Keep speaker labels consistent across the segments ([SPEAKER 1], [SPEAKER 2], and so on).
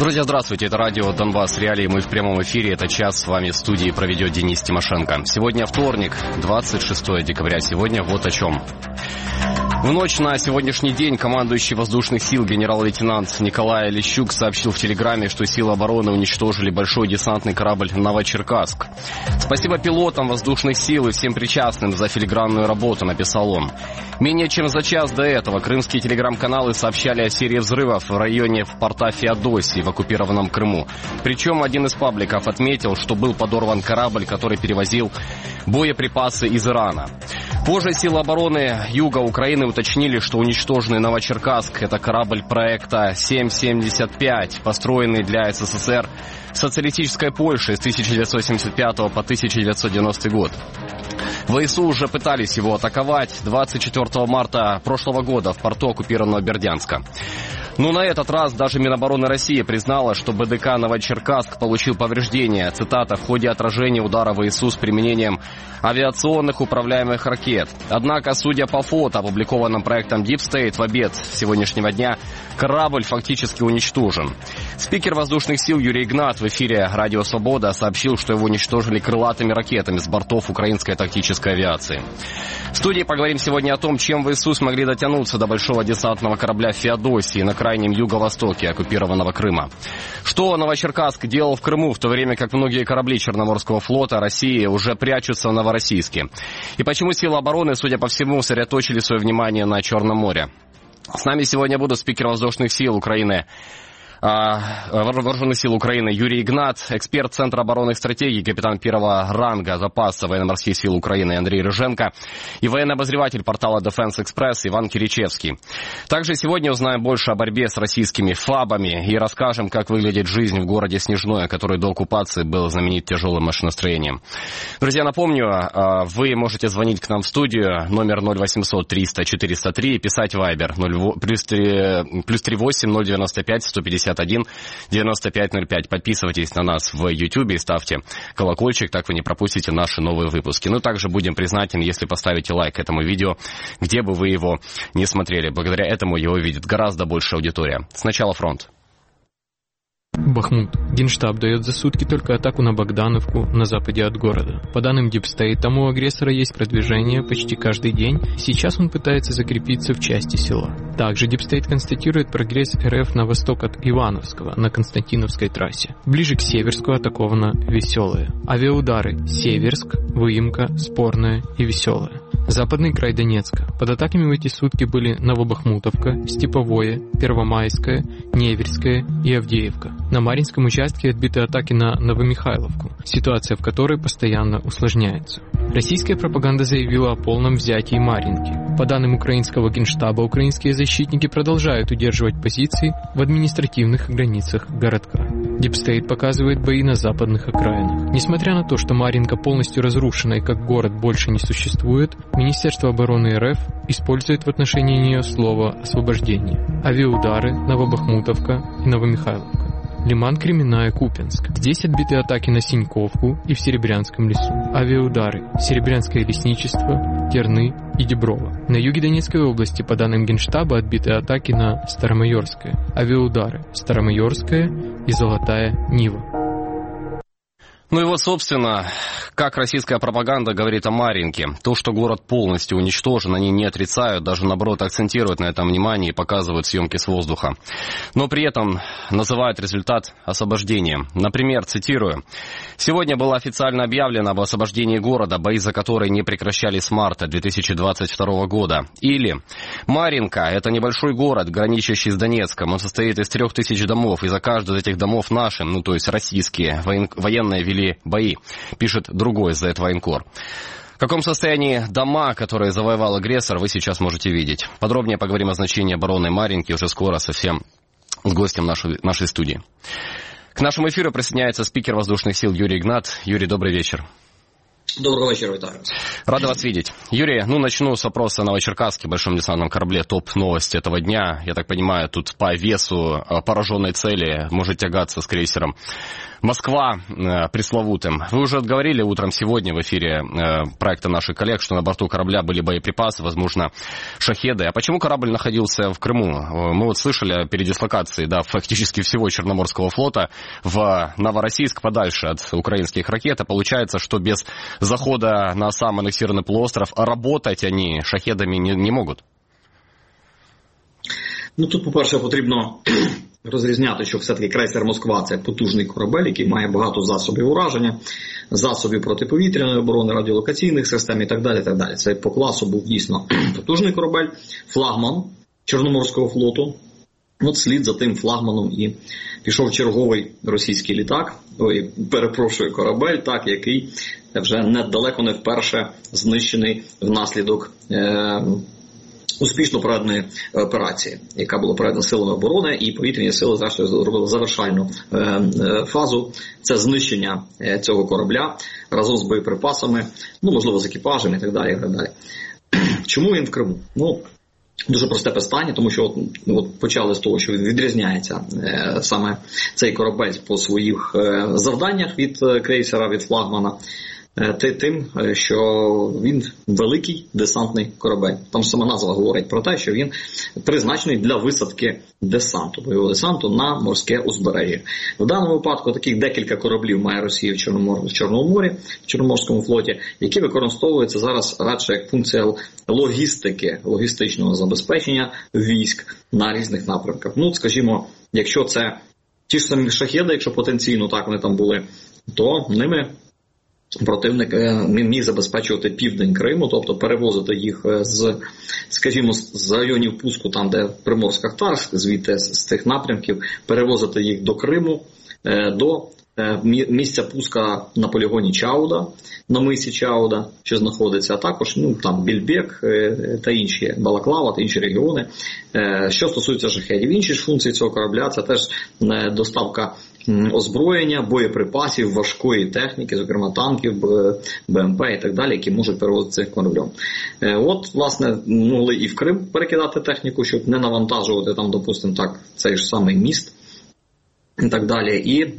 [SPEAKER 1] Друзья, здравствуйте, это радио «Донбасс Реалии», мы в прямом эфире, это час с вами в студии проведет Денис Тимошенко. Сегодня вторник, 26 декабря, сегодня вот о чем. В ночь на сегодняшний день командующий воздушных сил генерал-лейтенант Николай Лещук сообщил в Телеграме, что силы обороны уничтожили большой десантный корабль «Новочеркасск». Спасибо пилотам воздушных сил и всем причастным за филигранную работу, написал он. Менее чем за час до этого крымские телеграм-каналы сообщали о серии взрывов в районе порта Феодосии в оккупированном Крыму. Причем один из пабликов отметил, что был подорван корабль, который перевозил боеприпасы из Ирана. Позже силы обороны юга Украины уточнили, что уничтоженный Новочеркасск – это корабль проекта 775, построенный для СССР социалистической Польши с 1975 по 1990 год. ВСУ уже пытались его атаковать 24 марта прошлого года в порту оккупированного Бердянска. Но на этот раз даже Минобороны России признала, что БДК «Новочеркасск» получил повреждения, цитата, в ходе отражения удара ВСУ с применением авиационных управляемых ракет. Однако, судя по фото, опубликованным проектом Deep State в обед сегодняшнего дня, корабль фактически уничтожен. Спикер воздушных сил Юрий Игнат в эфире «Радио Свобода» сообщил, что его уничтожили крылатыми ракетами с бортов украинской тактической авиации. В студии поговорим сегодня о том, чем ВСУ смогли дотянуться до большого десантного корабля «Феодосии» на крайнем юго-востоке оккупированного Крыма. Что Новочеркасск делал в Крыму, в то время как многие корабли Черноморского флота России уже прячутся в Новороссийске? И почему силы обороны, судя по всему, сосредоточили свое внимание на Черном море? С нами сегодня будут спикер воздушных сил Украины, Вооруженных сил Украины Юрий Игнат, эксперт Центра оборонных стратегий, капитан первого ранга запаса военно-морских сил Украины Андрей Рыженко и военный обозреватель портала Defense Express Иван Киричевский. Также сегодня узнаем больше о борьбе с российскими ФАБами и расскажем, как выглядит жизнь в городе Снежное, который до оккупации был знаменит тяжелым машиностроением. Друзья, напомню, вы можете звонить к нам в студию, номер 0800 300 403, писать Viber +38 095 150 9505. Подписывайтесь на нас в YouTube и ставьте колокольчик, так вы не пропустите наши новые выпуски. Ну, также будем признательны, если поставите лайк этому видео, где бы вы его не смотрели. Благодаря этому его видит гораздо большая аудитория. Сначала фронт.
[SPEAKER 2] Бахмут. Генштаб дает за сутки только атаку на Богдановку на западе от города. По данным Deep State, там у агрессора есть продвижение почти каждый день. Сейчас он пытается закрепиться в части села. Также Deep State констатирует прогресс РФ на восток от Ивановского на Константиновской трассе. Ближе к Северску атаковано Веселое. Авиаудары Северск, Выемка, Спорная и Веселое. Западный край Донецка. Под атаками в эти сутки были Новобахмутовка, Степовое, Первомайское, Неверское и Авдеевка. На Марьинском участке отбиты атаки на Новомихайловку, ситуация в которой постоянно усложняется. Российская пропаганда заявила о полном взятии Марьинки. По данным украинского генштаба, украинские защитники продолжают удерживать позиции в административных границах городка. Deep State показывает бои на западных окраинах. Несмотря на то, что Марьинка полностью разрушена и как город больше не существует, Министерство обороны РФ использует в отношении нее слово «освобождение». Авиаудары, Новобахмутовка и Новомихайловка. Лиман, Кременная, Купянск. Здесь отбиты атаки на Синьковку и в Серебрянском лесу. Авиаудары. Серебрянское лесничество, Терны и Деброво. На юге Донецкой области, по данным Генштаба, отбиты атаки на Старомайорское. Авиаудары. Старомайорская и Золотая Нива.
[SPEAKER 1] Ну и вот, собственно, как российская пропаганда говорит о Марьинке. То, что город полностью уничтожен, они не отрицают, даже наоборот акцентируют на этом внимание и показывают съемки с воздуха. Но при этом называют результат освобождением. Например, цитирую, «Сегодня было официально объявлено об освобождении города, бои за которые не прекращались с марта 2022 года». Или «Марьинка – это небольшой город, граничащий с Донецком. Он состоит из 3000 домов, и за каждый из этих домов наши, ну то есть российские, военные вели бои», пишет другой Z военкор. В каком состоянии дома, которые завоевал агрессор, вы сейчас можете видеть. Подробнее поговорим о значении обороны Марьинки уже скоро совсем с гостем нашей студии. К нашему эфиру присоединяется спикер воздушных сил Юрий Игнат. Юрий, добрый вечер.
[SPEAKER 3] Доброго вечера, Виталий.
[SPEAKER 1] Рада вас видеть. Юрий, начну с вопроса о Новочеркасске, большом десантном корабле. Топ-новости этого дня. Я так понимаю, тут по весу пораженной цели может тягаться с крейсером «Москва» пресловутым. Вы уже говорили утром сегодня в эфире проекта наших коллег, что на борту корабля были боеприпасы, возможно, шахеды. А почему корабль находился в Крыму? Мы слышали о передислокации, фактически всего Черноморского флота в Новороссийск, подальше от украинских ракет. А получается, что без захода на сам аннексированный полуостров работать они шахедами не можуть?
[SPEAKER 3] Тут, по-перше, потрібно розрізняти, що все-таки крейсер «Москва» – це потужний корабель, який має багато засобів ураження, засобів протиповітряної оборони, радіолокаційних систем і так далі, так далі. Це по класу був дійсно потужний корабель, флагман Чорноморського флоту. Слід за тим флагманом і пішов черговий російський літак, корабель, який вже недалеко не вперше знищений внаслідок успішно проведеної операції, яка була проведена силами оборони, і повітряні сили зрештою зробили завершальну фазу. Це знищення цього корабля разом з боєприпасами, можливо, з екіпажем і так далі, і так далі. Чому він в Криму? Дуже просте питання, тому що почали з того, що він відрізняється саме цей корабель по своїх завданнях від крейсера, від флагмана, тим, що він великий десантний корабель. Там сама назва говорить про те, що він призначений для висадки десанту, бойового десанту на морське узбережжя. В даному випадку таких декілька кораблів має Росія в Чорному морі, в Чорноморському флоті, які використовуються зараз радше як функція логістики, логістичного забезпечення військ на різних напрямках. Скажімо, якщо це ті ж самі шахеди, якщо потенційно так вони там були, то ними противник міг забезпечувати південь Криму, тобто перевозити їх з районів пуску, там де Приморсько-Ахтарськ, звідти з тих напрямків, перевозити їх до Криму, до місця пуска на полігоні Чауда, на мисі Чауда, що знаходиться, а також там Більбек та інші, Балаклава та інші регіони. Що стосується шахедів, інші ж функції цього корабля – це теж доставка озброєння, боєприпасів, важкої техніки, зокрема танків, БМП і так далі, які можуть перевозити цих кораблем. Власне, могли і в Крим перекидати техніку, щоб не навантажувати там, допустимо, цей ж самий міст і так далі. І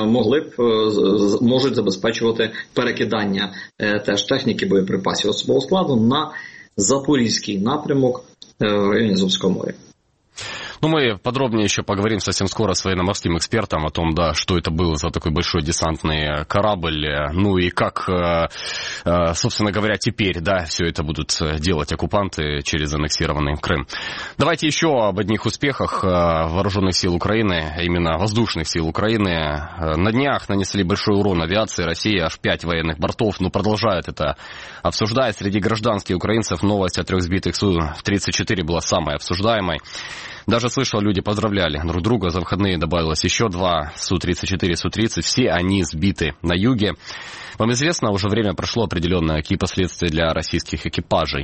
[SPEAKER 3] можуть забезпечувати перекидання теж техніки, боєприпасів особового складу на Запорізький напрямок в районі Азовского моря.
[SPEAKER 1] Мы подробнее еще поговорим совсем скоро с военно-морским экспертом о том, что это был за такой большой десантный корабль, и как, собственно говоря, теперь, все это будут делать оккупанты через аннексированный Крым. Давайте еще об одних успехах вооруженных сил Украины, а именно воздушных сил Украины. На днях нанесли большой урон авиации России, аж 5 военных бортов, продолжает это обсуждать. Среди гражданских украинцев новость о 3 сбитых Су-34 была самой обсуждаемой. Даже слышал, люди поздравляли друг друга. За выходные добавилось еще 2 Су-34, Су-30. Все они сбиты на юге. Вам известно, уже время прошло определенное, какие последствия для российских экипажей?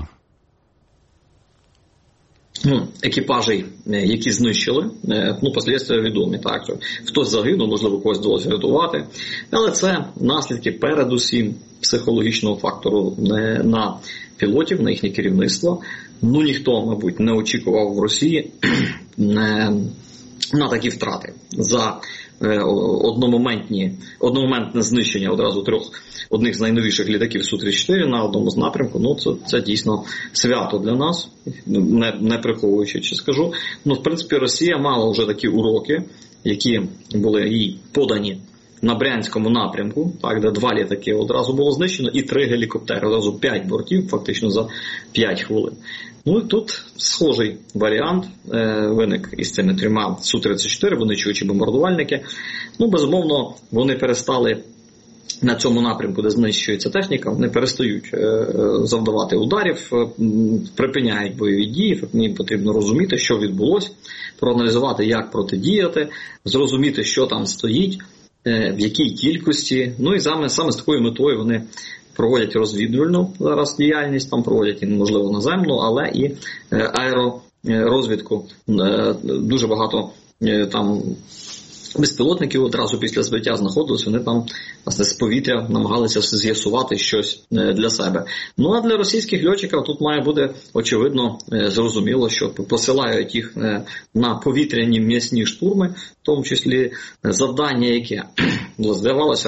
[SPEAKER 3] Екіпажі, які знищили, послідствия відомі. Хтось загинув, можливо, когось вдалося рятувати. Але це наслідки передусім психологічного фактору на пілотів, на їхнє керівництво. Ніхто, мабуть, не очікував в Росії на такі втрати. За одномоментне знищення одразу 3 одних з найновіших літаків Су-34 на одному з напрямку, це дійсно свято для нас, не приховуючи, чи скажу. В принципі, Росія мала вже такі уроки, які були їй подані на Брянському напрямку, де 2 літаки одразу було знищено, і 3 гелікоптери, одразу 5 бортів, фактично за 5 хвилин. І тут схожий варіант виник із цими 3 Су-34, винищувачі бомбардувальники. Безумовно, вони перестали на цьому напрямку, де знищується техніка, вони перестають завдавати ударів, припиняють бойові дії. Їм потрібно розуміти, що відбулося, проаналізувати, як протидіяти, зрозуміти, що там стоїть, в якій кількості. І саме з такою метою вони проводять розвідувальну зараз діяльність, там проводять, можливо, наземну, але і аеророзвідку. Дуже багато там безпілотників одразу після збиття знаходились, вони там, власне, з повітря намагалися з'ясувати щось для себе. Ну, а для російських льотчиків тут має бути, очевидно, зрозуміло, що посилають їх на повітряні м'ясні штурми, в тому числі завдання, яке здавалося,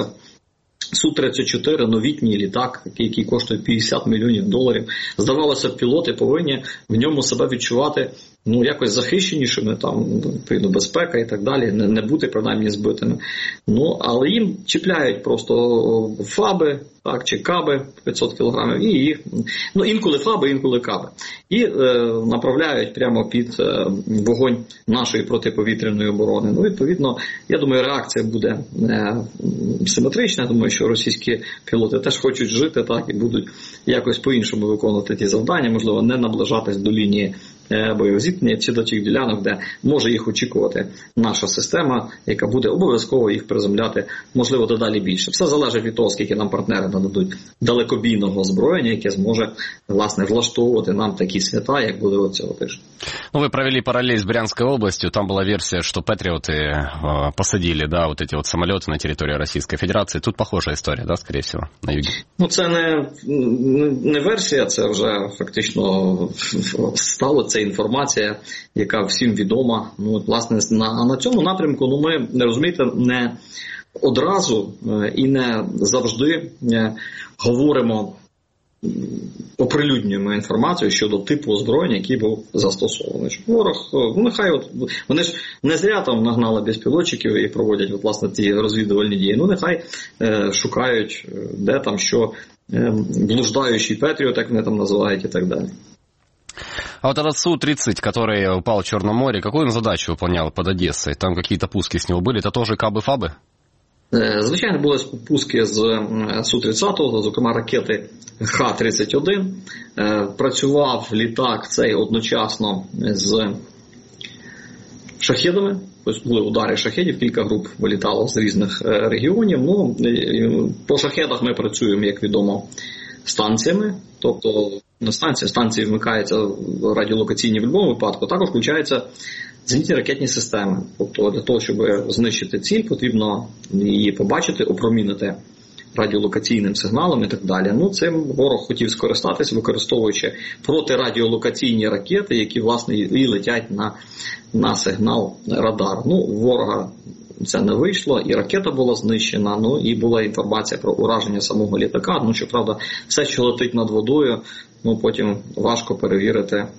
[SPEAKER 3] Су-34 новітній літак, який коштує $50 мільйонів. Здавалося, пілоти повинні в ньому себе відчувати якось захищенішими, там, відповідно, безпека і так далі, не бути, принаймні, збитими. Але їм чіпляють просто фаби, так, чи каби 500 кілограмів, і їх, інколи фаби, інколи каби. І направляють прямо під вогонь нашої протиповітряної оборони. Відповідно, я думаю, реакція буде симетрична. Я думаю, що російські пілоти теж хочуть жити, так, і будуть якось по-іншому виконувати ті завдання, можливо, не наближатись до лінії бойових зіткнень чи до тих ділянок, де може їх очікувати наша система, яка буде обов'язково їх приземляти, можливо, дедалі більше. Все залежить від того, скільки нам партнери нададуть далекобійного озброєння, яке зможе, власне, влаштовувати нам такі свята, як буде от цього тижня.
[SPEAKER 1] Вы провели параллель с Брянской областью. Там была версия, что патриоты посадили, да, вот эти вот самолеты на территории Российской Федерации. Тут похожая история, да, скорее всего, на юге?
[SPEAKER 3] Це не версія, це вже фактично стало, це інформація, яка всім відома. Власне, на цьому напрямку, ми, розумієте, не одразу і не завжди говоримо, оприлюднюємо інформацію щодо типу озброєння, який був застосований. Ворог, нехай вони ж не зря там нагнали безпілотчиків і проводять власне ті розвідувальні дії. Нехай шукають, де там що, блуждаючий Петріот, як вони там називають, і так далі.
[SPEAKER 1] А вот этот Су-30, который упал в Черном море, какую он задачу выполнял под Одессой? Там какие-то пуски с него были? Это тоже кабы-фабы?
[SPEAKER 3] Звичайно, були пуски з Су-30, зокрема ракети Х-31. Працював літак цей одночасно з шахедами. Тобто були удари шахедів, кілька груп вилітало з різних регіонів. По шахедах ми працюємо, як відомо, станціями. Тобто на станції вмикаються радіолокаційні в будь-якому випадку, також включаються зенітні ракетні системи. Тобто для того, щоб знищити ціль, потрібно її побачити, опромінити радіолокаційним сигналом і так далі. Цим ворог хотів скористатися, використовуючи протирадіолокаційні ракети, які, власне, і летять на сигнал радар. Ворога це не вийшло, і ракета була знищена, і була інформація про ураження самого літака. Щоправда, все, що летить над водою, потім важко перевірити,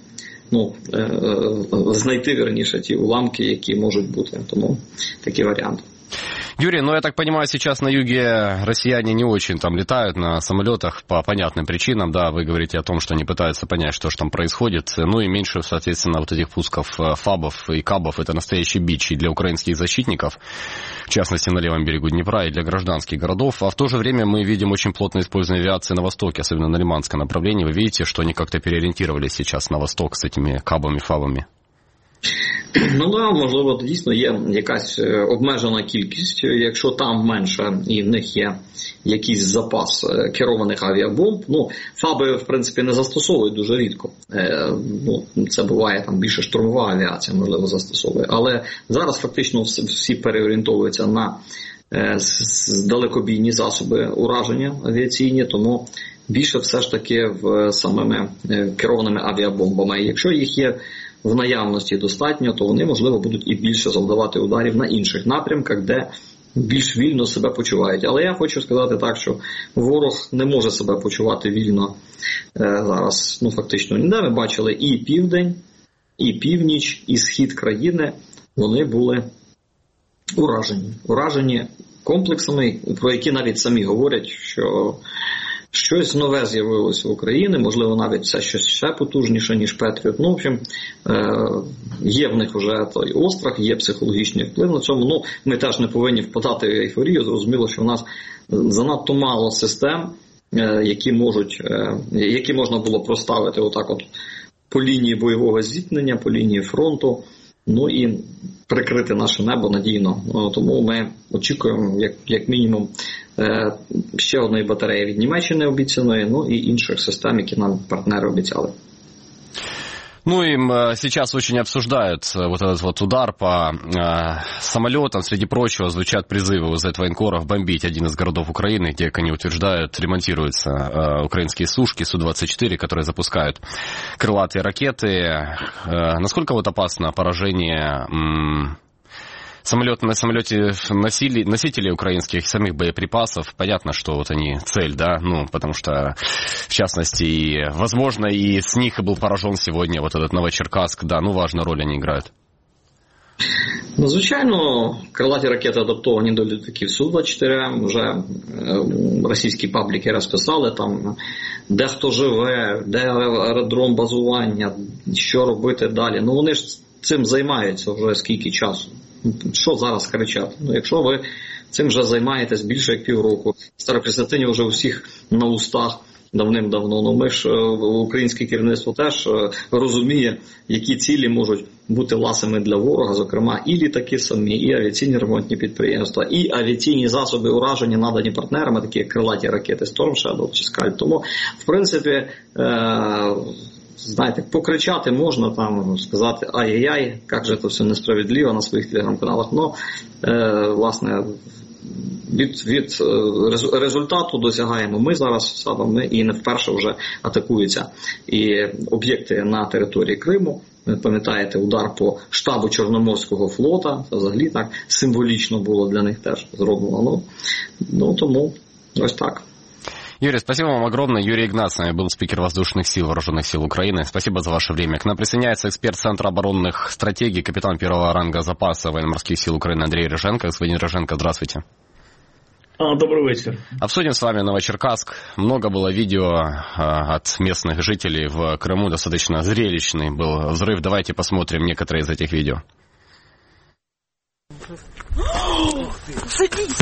[SPEAKER 3] знайти, вірніше, ті уламки, які можуть бути. Тому такий варіант.
[SPEAKER 1] Юрий, я так понимаю, сейчас на юге россияне не очень там летают на самолетах по понятным причинам, да, вы говорите о том, что они пытаются понять, что же там происходит, и меньше, соответственно, вот этих пусков фабов и кабов, это настоящий бич и для украинских защитников, в частности, на левом берегу Днепра, и для гражданских городов, а в то же время мы видим очень плотное использование авиации на востоке, особенно на Лиманском направлении, вы видите, что они как-то переориентировались сейчас на восток с этими кабами, фабами?
[SPEAKER 3] Можливо, дійсно є якась обмежена кількість, якщо там менше і в них є якийсь запас керованих авіабомб. Фаби, в принципі, не застосовують дуже рідко. Це буває там більше штурмова авіація, можливо, застосовує. Але зараз фактично всі переорієнтовуються на далекобійні засоби ураження авіаційні, тому більше все ж таки в самими керованими авіабомбами. Якщо їх є в наявності достатньо, то вони, можливо, будуть і більше завдавати ударів на інших напрямках, де більш вільно себе почувають. Але я хочу сказати так, що ворог не може себе почувати вільно зараз, фактично ніде. Ми бачили і південь, і північ, і схід країни, вони були уражені комплексами, про які навіть самі говорять, що щось нове з'явилося в Україні, можливо, навіть це щось ще потужніше, ніж Петріот. В общем, є в них вже той острах, є психологічний вплив на цьому. Ми теж не повинні впадати в ейфорію. Зрозуміло, що в нас занадто мало систем, які можна було проставити отак от по лінії бойового зіткнення, по лінії фронту, і прикрити наше небо надійно. Тому ми очікуємо, як мінімум, ще одної батареї від Німеччини обіцяної, і інших систем, які нам партнери обіцяли.
[SPEAKER 1] Ну и сейчас очень обсуждают вот этот вот удар по самолетам. Среди прочего звучат призывы у военкоров бомбить один из городов Украины, где, как они утверждают, ремонтируются украинские сушки Су-24, которые запускают крылатые ракеты. Насколько вот опасно поражение на самолете носителей украинских самих боеприпасов? Понятно, что вот они цель, да, ну, потому что, в частности, возможно, и с них и был поражен сегодня вот этот Новочеркасск, да, ну, важную роль они играють.
[SPEAKER 3] Ну, звичайно, крилаті ракети адаптовані до літаків Су-24, вже російські пабліки розписали, там, де хто живе, де аеродром базування, що робити далі. Ну, вони ж цим займаються вже скільки часу. Що зараз кричати? Ну, якщо ви цим вже займаєтесь більше як півроку, староприсвятині вже усіх на устах давним-давно, ну ми ж, українське керівництво теж розуміє, які цілі можуть бути ласими для ворога, зокрема і літаки самі, і авіаційні ремонтні підприємства, і авіаційні засоби ураження, надані партнерами, такі як крилаті ракети Storm Shadow чи Скальп. Тому, в принципі, знаєте, покричати можна, там, сказати ай-яй-яй, як же це все несправедливо на своїх телеграм-каналах, но, власне, від результату досягаємо ми зараз саме, і не вперше вже атакуються і об'єкти на території Криму. Ви пам'ятаєте, удар по штабу Чорноморського флота, це взагалі так символічно було для них теж зроблено. Ну тому ось так.
[SPEAKER 1] Юрий, спасибо вам огромное. Юрий Игнат с нами был, спикер воздушных сил, вооруженных сил Украины. Спасибо за ваше время. К нам присоединяется эксперт Центра оборонных стратегий, капитан первого ранга запаса военно-морских сил Украины Андрей Рыженко. Господин Рыженко, здравствуйте.
[SPEAKER 4] Добрый вечер.
[SPEAKER 1] Обсудим с вами Новочеркасск. Много было видео от местных жителей в Крыму. Достаточно зрелищный был взрыв. Давайте посмотрим некоторые из этих видео.
[SPEAKER 5] Садись!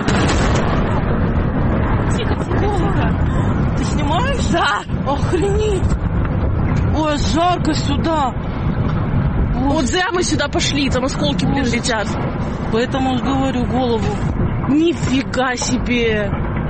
[SPEAKER 5] Тихо, тихо. Ты снимаешь? Да. Охренеть. Ой, жарко сюда. Вот зря мы сюда пошли, там осколки, блин, летят. Поэтому говорю, голову. Нифига себе.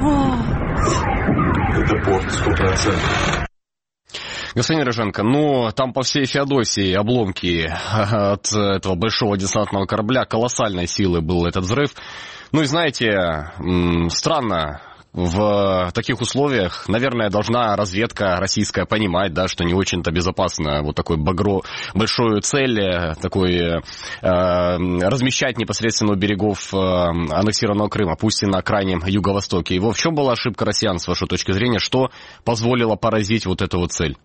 [SPEAKER 4] Это порт 100%.
[SPEAKER 1] Господин Рыженко, ну, там по всей Феодосии обломки от этого большого десантного корабля, колоссальной силы был этот взрыв. Ну и знаете, странно, в таких условиях, наверное, должна разведка российская понимать, да, что не очень-то безопасно вот такой большую цель такой размещать непосредственно у берегов аннексированного Крыма, пусть и на крайнем юго-востоке. И в чем была ошибка россиян, с вашей точки зрения, что позволило поразить вот эту вот цель?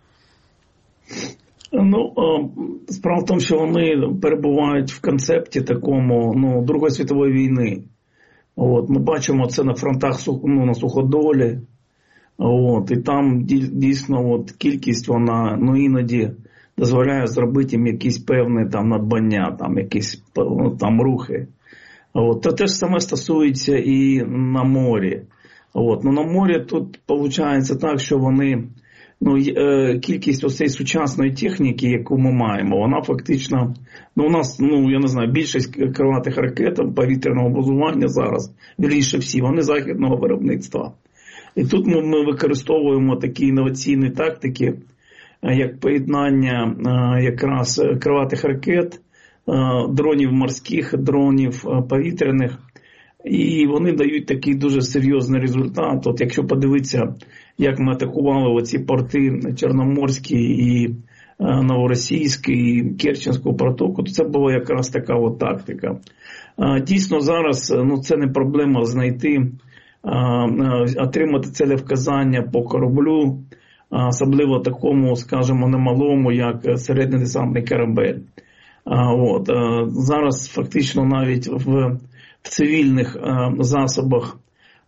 [SPEAKER 4] Ну, справа в тому, що вони перебувають в концепті такому, ну, Другої світової війни. От, ми бачимо це на фронтах, ну, на Суходолі. От, і там дійсно от, кількість вона, ну, іноді дозволяє зробити їм якісь певні там надбання, там якісь там рухи. От, то те ж саме стосується і на морі. От, ну, на морі тут виходить так, що вони, ну, кількість ось цієї сучасної техніки, яку ми маємо, вона фактично, ну, у нас, ну, я не знаю, більшість крилатих ракет повітряного базування зараз, вірніше всі, вони західного виробництва. І тут ми використовуємо такі інноваційні тактики, як поєднання якраз крилатих ракет, дронів морських, дронів повітряних, і вони дають такий дуже серйозний результат. От якщо подивитися, як ми атакували оці порти Чорноморський і Новоросійський, і Керченську протоку, то це була якраз така от тактика. Дійсно зараз, ну, це не проблема знайти, отримати целевказання по кораблю, особливо такому, скажімо, немалому, як середньодесантний корабель. От. Зараз фактично навіть в цивільних засобах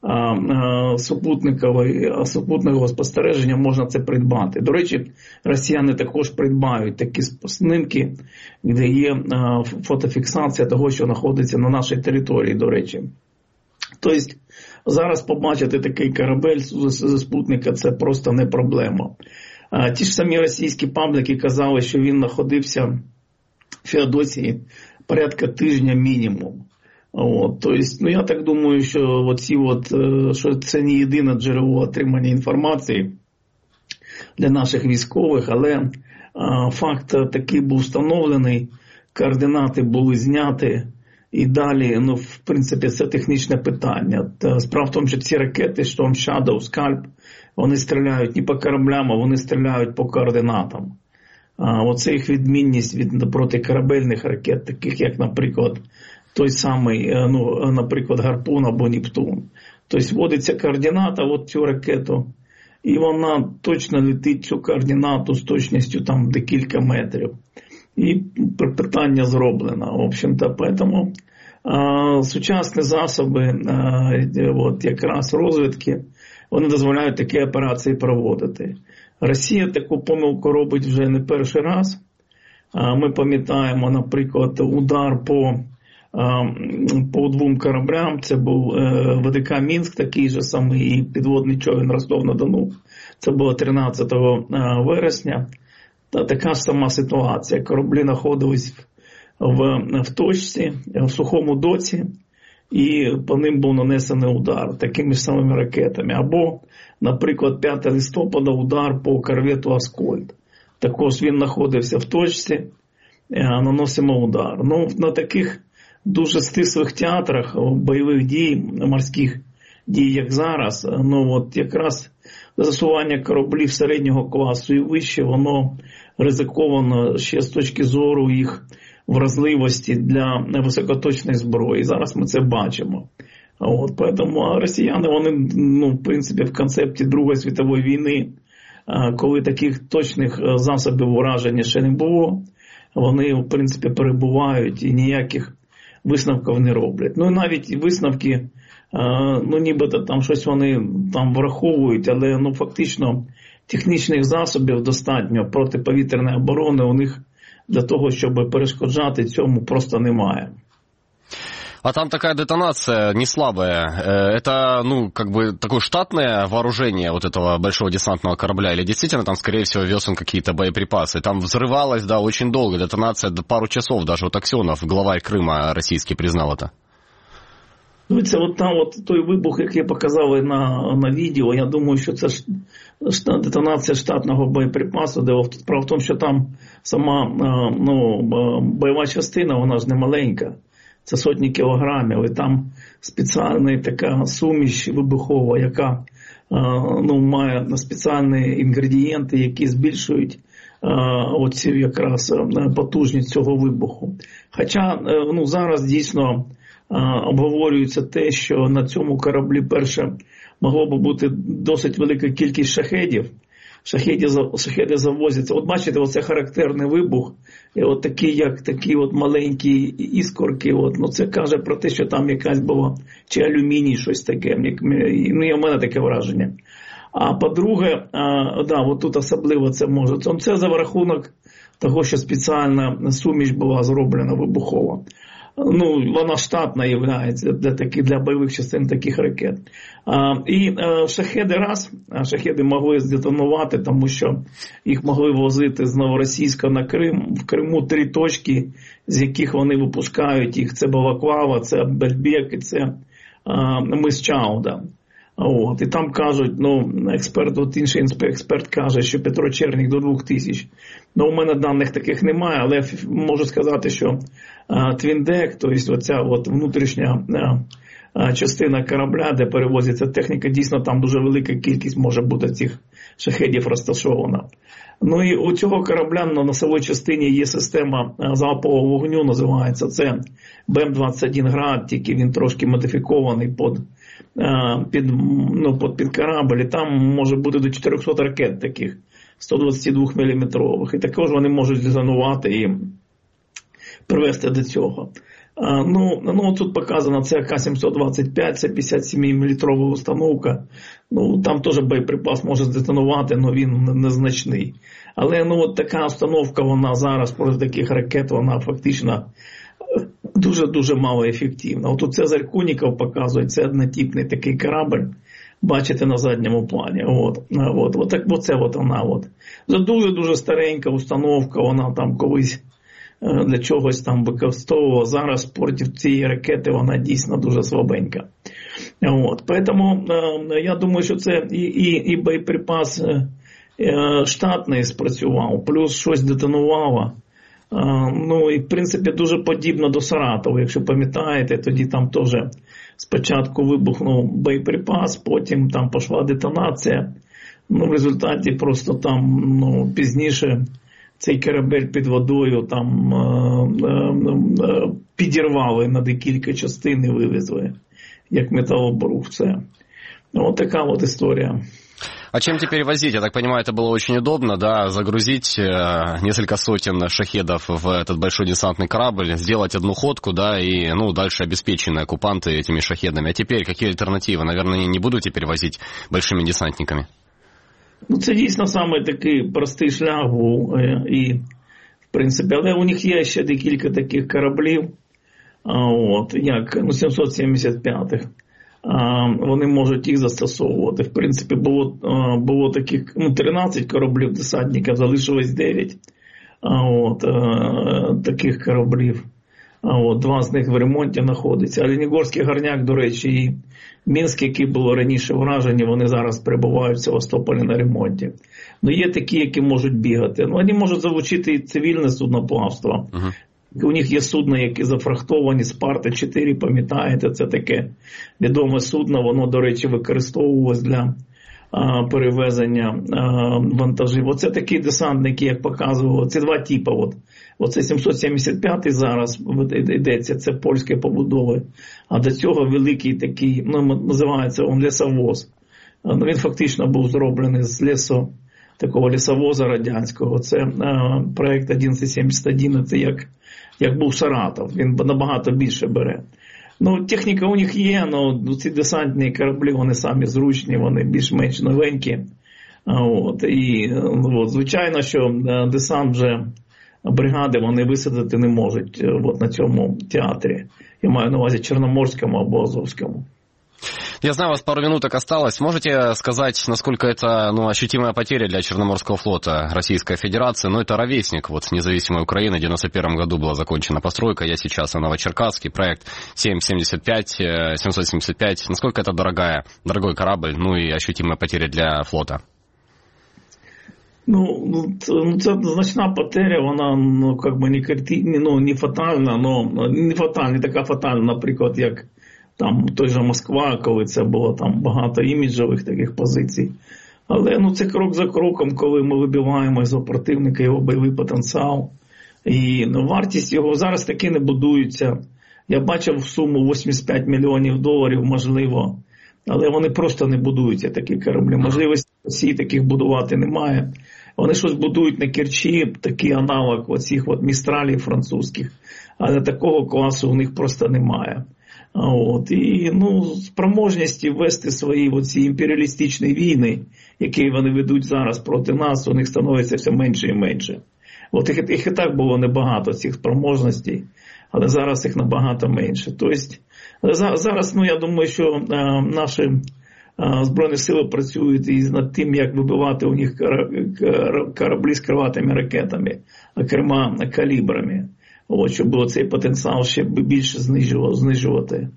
[SPEAKER 4] супутникового спостереження можна це придбати. До речі, росіяни також придбають такі снимки, де є фотофіксація того, що знаходиться на нашій території, до речі. Тобто зараз побачити такий корабель зі спутника – це просто не проблема. Ті ж самі російські пабліки казали, що він знаходився в Феодосії порядка тижня мінімум. От, тобто, ну, я так думаю, що що це не єдине джерело отримання інформації. для наших військових, але факт такий був встановлений, координати були зняті, і далі, в принципі, це технічне питання. Справа в тому, що ці ракети, Storm Shadow, Scalp, вони стріляють не по кораблям, а вони стріляють по координатам. Оце їх відмінність від протикорабельних ракет, таких як, наприклад, той самий, наприклад, Гарпун або Нептун. Тобто вводиться координата, от цю ракету, і вона точно летить цю координату з точністю там декілька метрів. І питання зроблено. В общем-то, поэтому сучасні засоби якраз розвідки, вони дозволяють такі операції проводити. Росія таку помилку робить вже не перший раз. Ми пам'ятаємо, наприклад, удар по двом кораблям. Це був ВДК Мінськ, такий же самий, і підводний човен Ростов-на-Дону. Це було 13 вересня. Така ж сама ситуація. Кораблі знаходились в точці, в сухому доці, і по ним був нанесений удар такими ж самими ракетами. Або, наприклад, 5 листопада удар по корвету «Аскольд». Також він знаходився в точці, наносимо удар. На таких дуже стислих театрах бойових дій, морських дій, як зараз, якраз застосування кораблів середнього класу і вище, воно ризиковано ще з точки зору їх вразливості для високоточної зброї. Зараз ми це бачимо. Тому росіяни, вони, в принципі, в концепті Другої світової війни, коли таких точних засобів ураження ще не було, вони, в принципі, перебувають і ніяких висновків не роблять. І навіть висновки, нібито там щось вони там враховують, але фактично технічних засобів достатньо протиповітряної оборони у них для того, щоб перешкоджати цьому, просто немає.
[SPEAKER 1] А там такая детонация не слабая. Это, такое штатное вооружение вот этого большого десантного корабля? Или действительно там, скорее всего, вез он какие-то боеприпасы? Там взрывалось, да, очень долго, детонация пару часов. Даже Аксенов, главарь Крыма российский, признал это.
[SPEAKER 4] Це той вибух, який показали на відео, я думаю, що це детонація штатного боєприпасу, де справа в тому, що там сама бойова частина, вона ж не маленька, це сотні кілограмів, і там спеціальна така суміш вибухова, яка має спеціальні інгредієнти, які збільшують оцю якраз потужність цього вибуху. Хоча зараз дійсно обговорюється те, що на цьому кораблі, перше, могло б бути досить велика кількість шахедів. Шахеди завозяться. От бачите, оце характерний вибух. І от такі маленькі іскорки. Це каже про те, що там якась була, чи алюміній, щось таке. І в мене таке враження. А по-друге, тут особливо це може. Це за рахунок того, що спеціальна суміш була зроблена вибухова. Вона штатна є для бойових частин таких ракет. І шахеди могли здетонувати, тому що їх могли возити з Новоросійська на Крим. В Криму 3 точки, з яких вони випускають їх. Це Балаклава, це Бельбек і це мис Чауда. І там кажуть, інший експерт каже, що Петро Чернік до 2000. У мене даних таких немає, але можу сказати, що твіндек, тобто оця внутрішня частина корабля, де перевозиться техніка, дійсно там дуже велика кількість може бути цих шахедів розташована. І у цього корабля на носовій частині є система залпового вогню, називається це БМ-21 «Град», тільки він трошки модифікований під корабль, і там може бути до 400 ракет таких 122 мм. І також вони можуть зонувати і привести до цього. Тут показано, це АК-725, це 57-мм установка. Там теж боєприпас може здетонувати, але він незначний. Але така установка, вона зараз проти таких ракет, вона фактично дуже-дуже малоефективна. Тут Цезарь Куніков показує, це однотипний такий корабль, бачите на задньому плані. Оце вона. Це дуже-дуже старенька установка, вона там колись для чогось там використовувала. Зараз проти цієї ракети вона дійсно дуже слабенька. Тому я думаю, що це і боєприпас штатний спрацював, плюс щось детонувало. Ну і в принципі дуже подібно до Саратова, якщо пам'ятаєте, тоді там теж спочатку вибухнув боєприпас, потім там пішла детонація. Ну в результаті просто там пізніше цей корабель під водою там підірвали на декілька частин і вивезли, як металобрух. Це вот така вот история.
[SPEAKER 1] А чем теперь возить? Я так понимаю, это было очень удобно, да, загрузить несколько сотен шахедов в этот большой десантный корабль, сделать одну ходку, да, и, дальше обеспечены оккупанты этими шахедами. А теперь какие альтернативы? Наверное, не будут теперь возить большими десантниками?
[SPEAKER 4] Це дійсно саме такий простий шлях був, і, в принципі, але у них є ще декілька таких кораблів, як 775-х. Вони можуть їх застосовувати. В принципі, було таких 13 кораблів десантників, залишилось 9 таких кораблів. Два з них в ремонті знаходяться. Оленегорський горняк, до речі, і Мінськ, які було раніше вражені, вони зараз перебувають в Севастополі на ремонті. Є такі, які можуть бігати. Вони можуть залучити і цивільне судноплавство. У них є судна, які зафрахтовані, Спарта-4, пам'ятаєте, це таке відоме судно, воно, до речі, використовувалось для перевезення вантажів. Оце такі десантники, як показували, це два типи. Оце 775-й зараз йдеться, це польське побудови, а до цього великий такий, називається він лісовоз. Він фактично був зроблений з такого лісовоза радянського. Це проєкт 1171, це як був Саратов, він набагато більше бере. Техніка у них є, але ці десантні кораблі, вони самі зручні, вони більш-менш новенькі. Звичайно, що десант вже бригади вони висадити не можуть на цьому театрі. Я маю на увазі Чорноморському або Азовському.
[SPEAKER 1] Я знаю, у вас пару минуток осталось. Можете сказать, насколько это ощутимая потеря для Черноморского флота Российской Федерации? Это ровесник независимой Украины. В 1991 году была закончена постройка. Я сейчас в Новочеркасске. Проект 775. Насколько это дорогой корабль, и ощутимая потеря для флота?
[SPEAKER 4] Це значна потеря, вона не фатальна, не така фатальна, наприклад, як там той же Москва, коли це було там багато іміджових таких позицій. Але це крок за кроком, коли ми вибиваємо з противника його бойовий потенціал. І вартість його зараз таки не будується. Я бачив суму $85 мільйонів, можливо, але вони просто не будуються, такі кораблі. Можливості Росії таких будувати немає. Вони щось будують на Керчі, такий аналог оцих містралів французьких, але такого класу у них просто немає. І спроможності вести свої ці імперіалістичні війни, які вони ведуть зараз проти нас, у них становиться все менше і менше. Їх і так було небагато, цих спроможностей, але зараз їх набагато менше. Тобто, зараз, я думаю, що наші Збройні сили працюють і над тим, як вибивати у них кораблі з крилатими ракетами, окрема калібрами. Щоб було цей потенціал ще більше знижувати.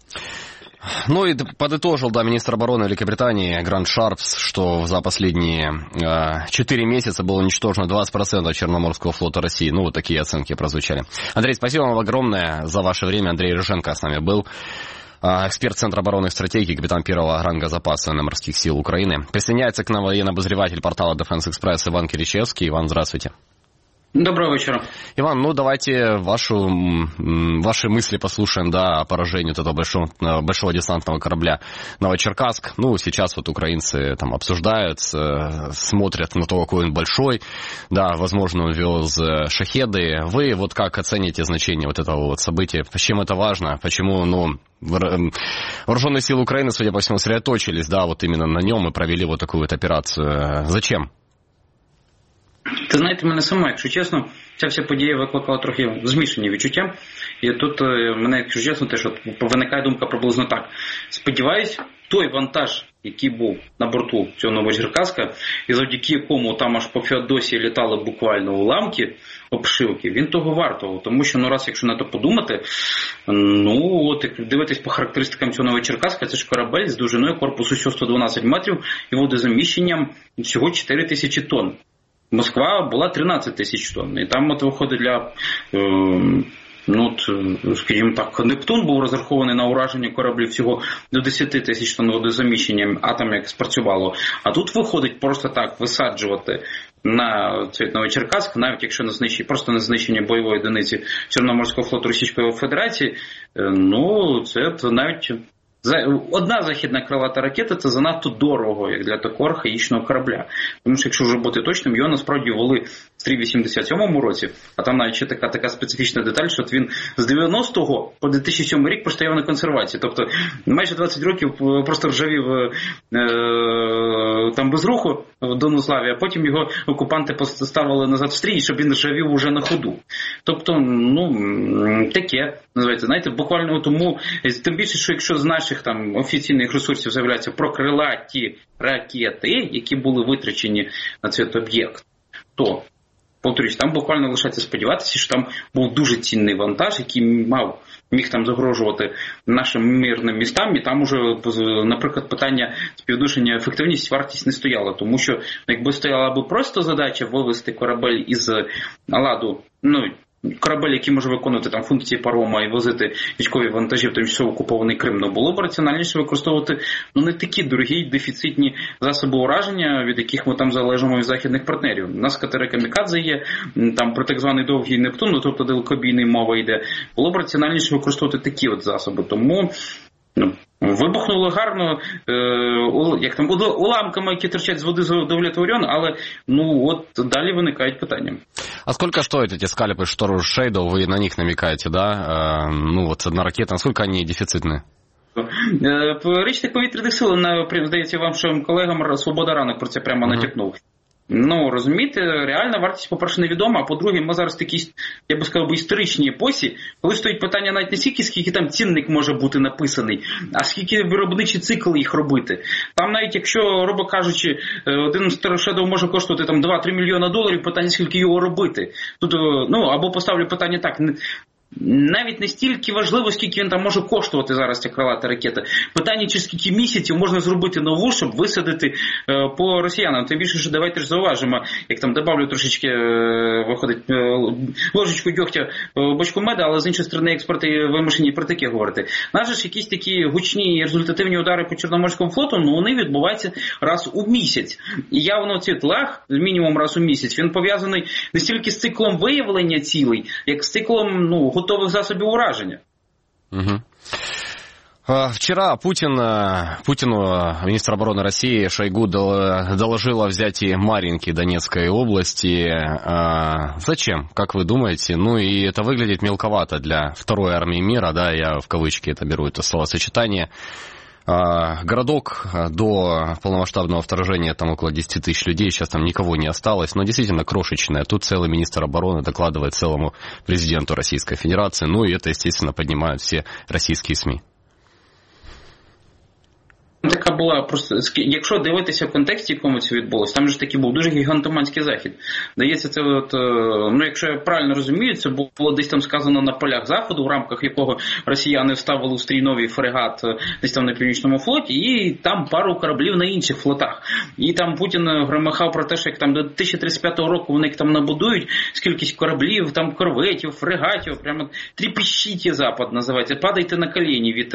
[SPEAKER 1] И подытожил, министр обороны Великобритании Грант Шарпс, что за последние 4 месяца было уничтожено 20% Черноморского флота России. Такие оценки прозвучали. Андрей, спасибо вам огромное за ваше время. Андрей Рыженко с нами был. Эксперт Центра оборонных стратегий, капитан первого ранга запаса военно-морских сил Украины. Присоединяется к нам военный обозреватель портала Defense Express Иван Киричевский. Иван, здравствуйте.
[SPEAKER 6] Доброго вечера.
[SPEAKER 1] Иван, давайте ваши мысли послушаем, о поражении этого большого десантного корабля Новочеркасск. Сейчас украинцы там обсуждают, смотрят на то, какой он большой. Возможно, он вез шахеды. Вы как оцените значение этого события? Чем это важно? Почему, вооруженные силы Украины, судя по всему, сосредоточились, именно на нем и провели такую операцию? Зачем?
[SPEAKER 6] Ти знаєте, мене саме, якщо чесно, ця вся подія викликала трохи змішані відчуття. І тут мене, якщо чесно, теж виникає думка приблизно так. Сподіваюсь, той вантаж, який був на борту цього Новочеркаська, і завдяки якому там аж по Феодосії літали буквально уламки, обшивки, він того вартував. Тому що, раз якщо на то подумати, як дивитись по характеристикам цього Новочеркаська, це ж корабель з довжиною корпусу всього 112 метрів і водозаміщенням всього 4 тисячі тонн. Москва була 13 тисяч тонн. І там виходить для... скажімо так, Нептун був розрахований на ураження кораблів всього до 10 тисяч тонн водозаміщенням, а там як спрацювало. А тут виходить просто так висаджувати на цей Новочеркаськ, навіть якщо просто на знищення бойової одиниці Чорноморського флоту Російської Федерації, це навіть... Одна західна крилата ракета – це занадто дорого, як для такого архаїчного корабля. Тому що, якщо вже бути точним, його насправді ввели в стрій 87-му році, а там навіть ще така специфічна деталь, що він з 90-го по 2007 рік простояв на консервації. Тобто майже 20 років просто ржавів там без руху в Донославі, а потім його окупанти поставили назад в стрій, щоб він ржавів уже на ходу. Тобто, таке називається. Знаєте, буквально тому, тим більше, що якщо з наших там офіційних ресурсів з'являються прокрилаті ракети, які були витрачені на цей об'єкт, то, повторюсь, там буквально лишається сподіватися, що там був дуже цінний вантаж, який міг там загрожувати нашим мирним містам, і там уже, наприклад, питання співвідношення ефективність, вартість не стояла, тому що якби стояла би просто задача вивести корабель із ладу, корабель, який може виконувати там функції парома і возити військові вантажі в тимчасово окупований Крим, було б раціональніше використовувати не такі дорогі дефіцитні засоби ураження, від яких ми там залежимо від західних партнерів. У нас катери камікадзе є, там про так званий довгий Нептун, тобто далекобійний мова йде. Було б раціональніше використовувати такі засоби. Тому вибухнуло гарно, уламками, які торчать з води з удовлетворен, але далі виникають питання.
[SPEAKER 1] А сколько стоят эти скальпы Шторм Шейдоу? Вы на них намекаете, да? Одна ракета, насколько они дефицитны?
[SPEAKER 6] Речник повітряних сил, здається, вашим колегам Свобода ранок про це прямо натякнув. Розумієте, реальна вартість, по-перше, невідома, а по-друге, ми зараз в такій, я би сказав, історичній епосі, коли стоїть питання навіть не стільки, скільки там цінник може бути написаний, а скільки виробничий цикл їх робити. Там навіть, якщо, грубо кажучи, один Storm Shadow може коштувати там 2-3 мільйона доларів, питання, скільки його робити. Тут, або поставлю питання так, навіть не стільки важливо, скільки він там може коштувати зараз, ця крилата ракета. Питання, через скільки місяців можна зробити нову, щоб висадити по росіянам. Тим більше, що давайте ж зауважимо, як там добавлю трошечки, виходить, ложечку дьогтя в бочку меда, але з іншої сторони експерти вимушені про таке говорити. Наші ж якісь такі гучні результативні удари по Чорноморському флоту, вони відбуваються раз у місяць. І явно цей тлах, мінімум раз у місяць, він пов'язаний не стільки з циклом виявлення цілей, як з циклом, готовых засобов уражения.
[SPEAKER 1] Угу. Вчера Путину министр обороны России Шойгу доложил о взятии Марьинки Донецкой области. Зачем, как вы думаете? И это выглядит мелковато для второй армии мира, да, я в кавычки это беру, это словосочетание. Городок до полномасштабного вторжения, там около 10 тысяч людей, сейчас там никого не осталось, но действительно крошечная. Тут целый министр обороны докладывает целому президенту Российской Федерации, и это, естественно, поднимают все российские СМИ.
[SPEAKER 6] Така була просто, якщо дивитися в контексті, в якому це відбулося, там же такий був дуже гігантоманський захід. Здається, це якщо я правильно розумію, це було десь там сказано на полях заходу, в рамках якого росіяни вставили у стрій новий фрегат десь там на Північному флоті, і там пару кораблів на інших флотах. І там Путін громихав про те, що як там до 2035 року вони там набудують скількись кораблів, там корветів, фрегатів, прямо тріпещіть Запад називається, падайте на коліні від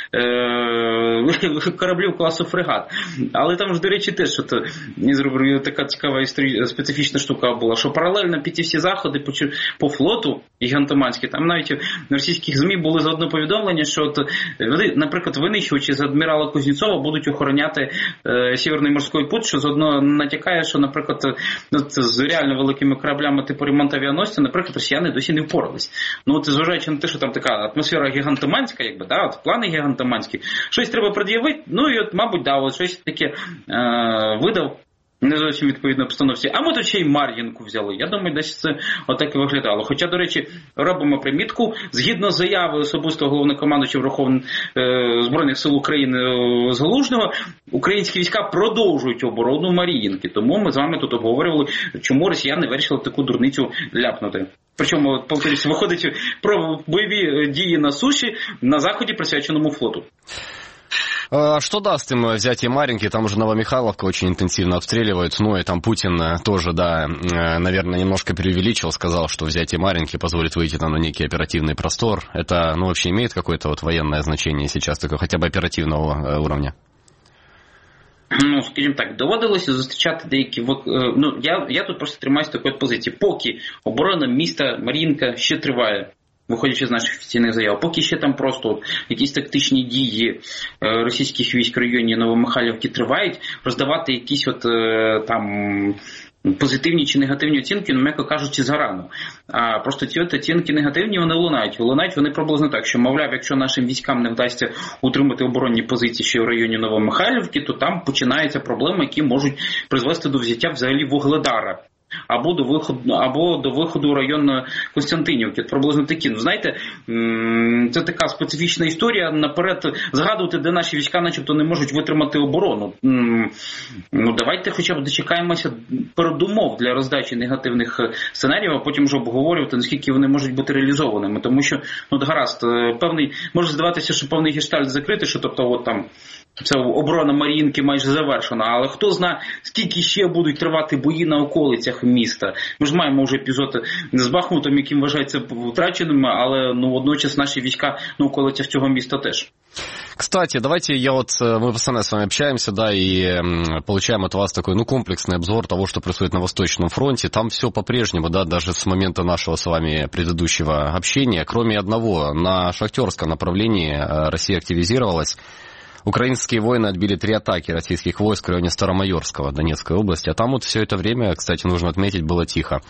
[SPEAKER 6] кораблів класу фрегат. Але там ж, до речі, теж така цікава специфічна штука була, що паралельно під ці всі заходи по флоту гігантоманські, там навіть на російських ЗМІ були заодно повідомлення, що наприклад, винищувачі з адмірала Кузнєцова будуть охороняти Сєвєрний морський путь, що заодно натякає, що, наприклад, з реально великими кораблями типу ремонт-авіаносця, наприклад, росіяни досі не впорались. Це зважаючи на те, що там така атмосфера гігантоманська, плани гігантоманські, щось треба пред'явити, і мабуть, щось таке видав Не зовсім відповідно обстановці. А ми тут ще й Мар'їнку взяли. Я думаю, десь це отак і виглядало. Хоча, до речі, робимо примітку. Згідно з заявою особистого головнокомандуючого Збройних сил України Залужного, українські війська продовжують оборону Мар'їнки. Тому ми з вами тут обговорювали, чому росіяни вирішили таку дурницю ляпнути. Причому, повторюсь, виходить про бойові дії на суші на заході, присвяченому флоту.
[SPEAKER 1] Что даст им взятие Марьинки? Там уже Новомихайловка очень интенсивно обстреливают. Ну и там Путин тоже, да, наверное, немножко преувеличил, сказал, что взятие Марьинки позволит выйти там на некий оперативный простор. Это, ну, вообще имеет какое-то вот военное значение сейчас, такое хотя бы оперативного уровня?
[SPEAKER 6] Ну, скажімо так, доводилося зустрічати деякі... Ну, я тут просто тримаюся такої позиції. Поки оборона міста Мар'їнка ще триває, виходячи з наших офіційних заяв, поки ще там просто якісь тактичні дії російських військ в районі Новомихайлівки тривають, роздавати якісь там позитивні чи негативні оцінки, ну, м'яко кажучи, зарано. А просто ці оцінки негативні, вони лунають. Лунають вони приблизно так, що, мовляв, якщо нашим військам не вдасться утримати оборонні позиції ще в районі Новомихайлівки, то там починаються проблеми, які можуть призвести до взяття взагалі Вугледара. Або до виходу району Костянтинівки. Приблизно такі. Ну, знаєте, це така специфічна історія. Наперед згадувати, де наші війська начебто не можуть витримати оборону. Ну, давайте хоча б дочекаємося передумов для роздачі негативних сценаріїв, а потім вже обговорювати, наскільки вони можуть бути реалізованими. Тому що, ну, гаразд, певний, може здаватися, що певний гештальт закритий, що, тобто, от там, це оборона Мар'їнки майже завершена, але хто знає, скільки ще будуть тривати бої на околицях міста. Ми ж маємо вже епізод з Бахмутом, яким вважається втраченими, але ну, водночас наші війська на околицях цього міста теж.
[SPEAKER 1] Кстати, давайте мы постоянно с вами общаемся, да, и получаем от вас такой, комплексный обзор того, что происходит на Восточном фронте. Там все по-прежнему, да, даже с момента нашего с вами предыдущего общения, кроме одного, на шахтерском направлении Россия активизировалась. Украинские воины отбили 3 атаки российских войск в районе Старомайорского Донецкой области, а там вот все это время, кстати, нужно отметить, было тихо.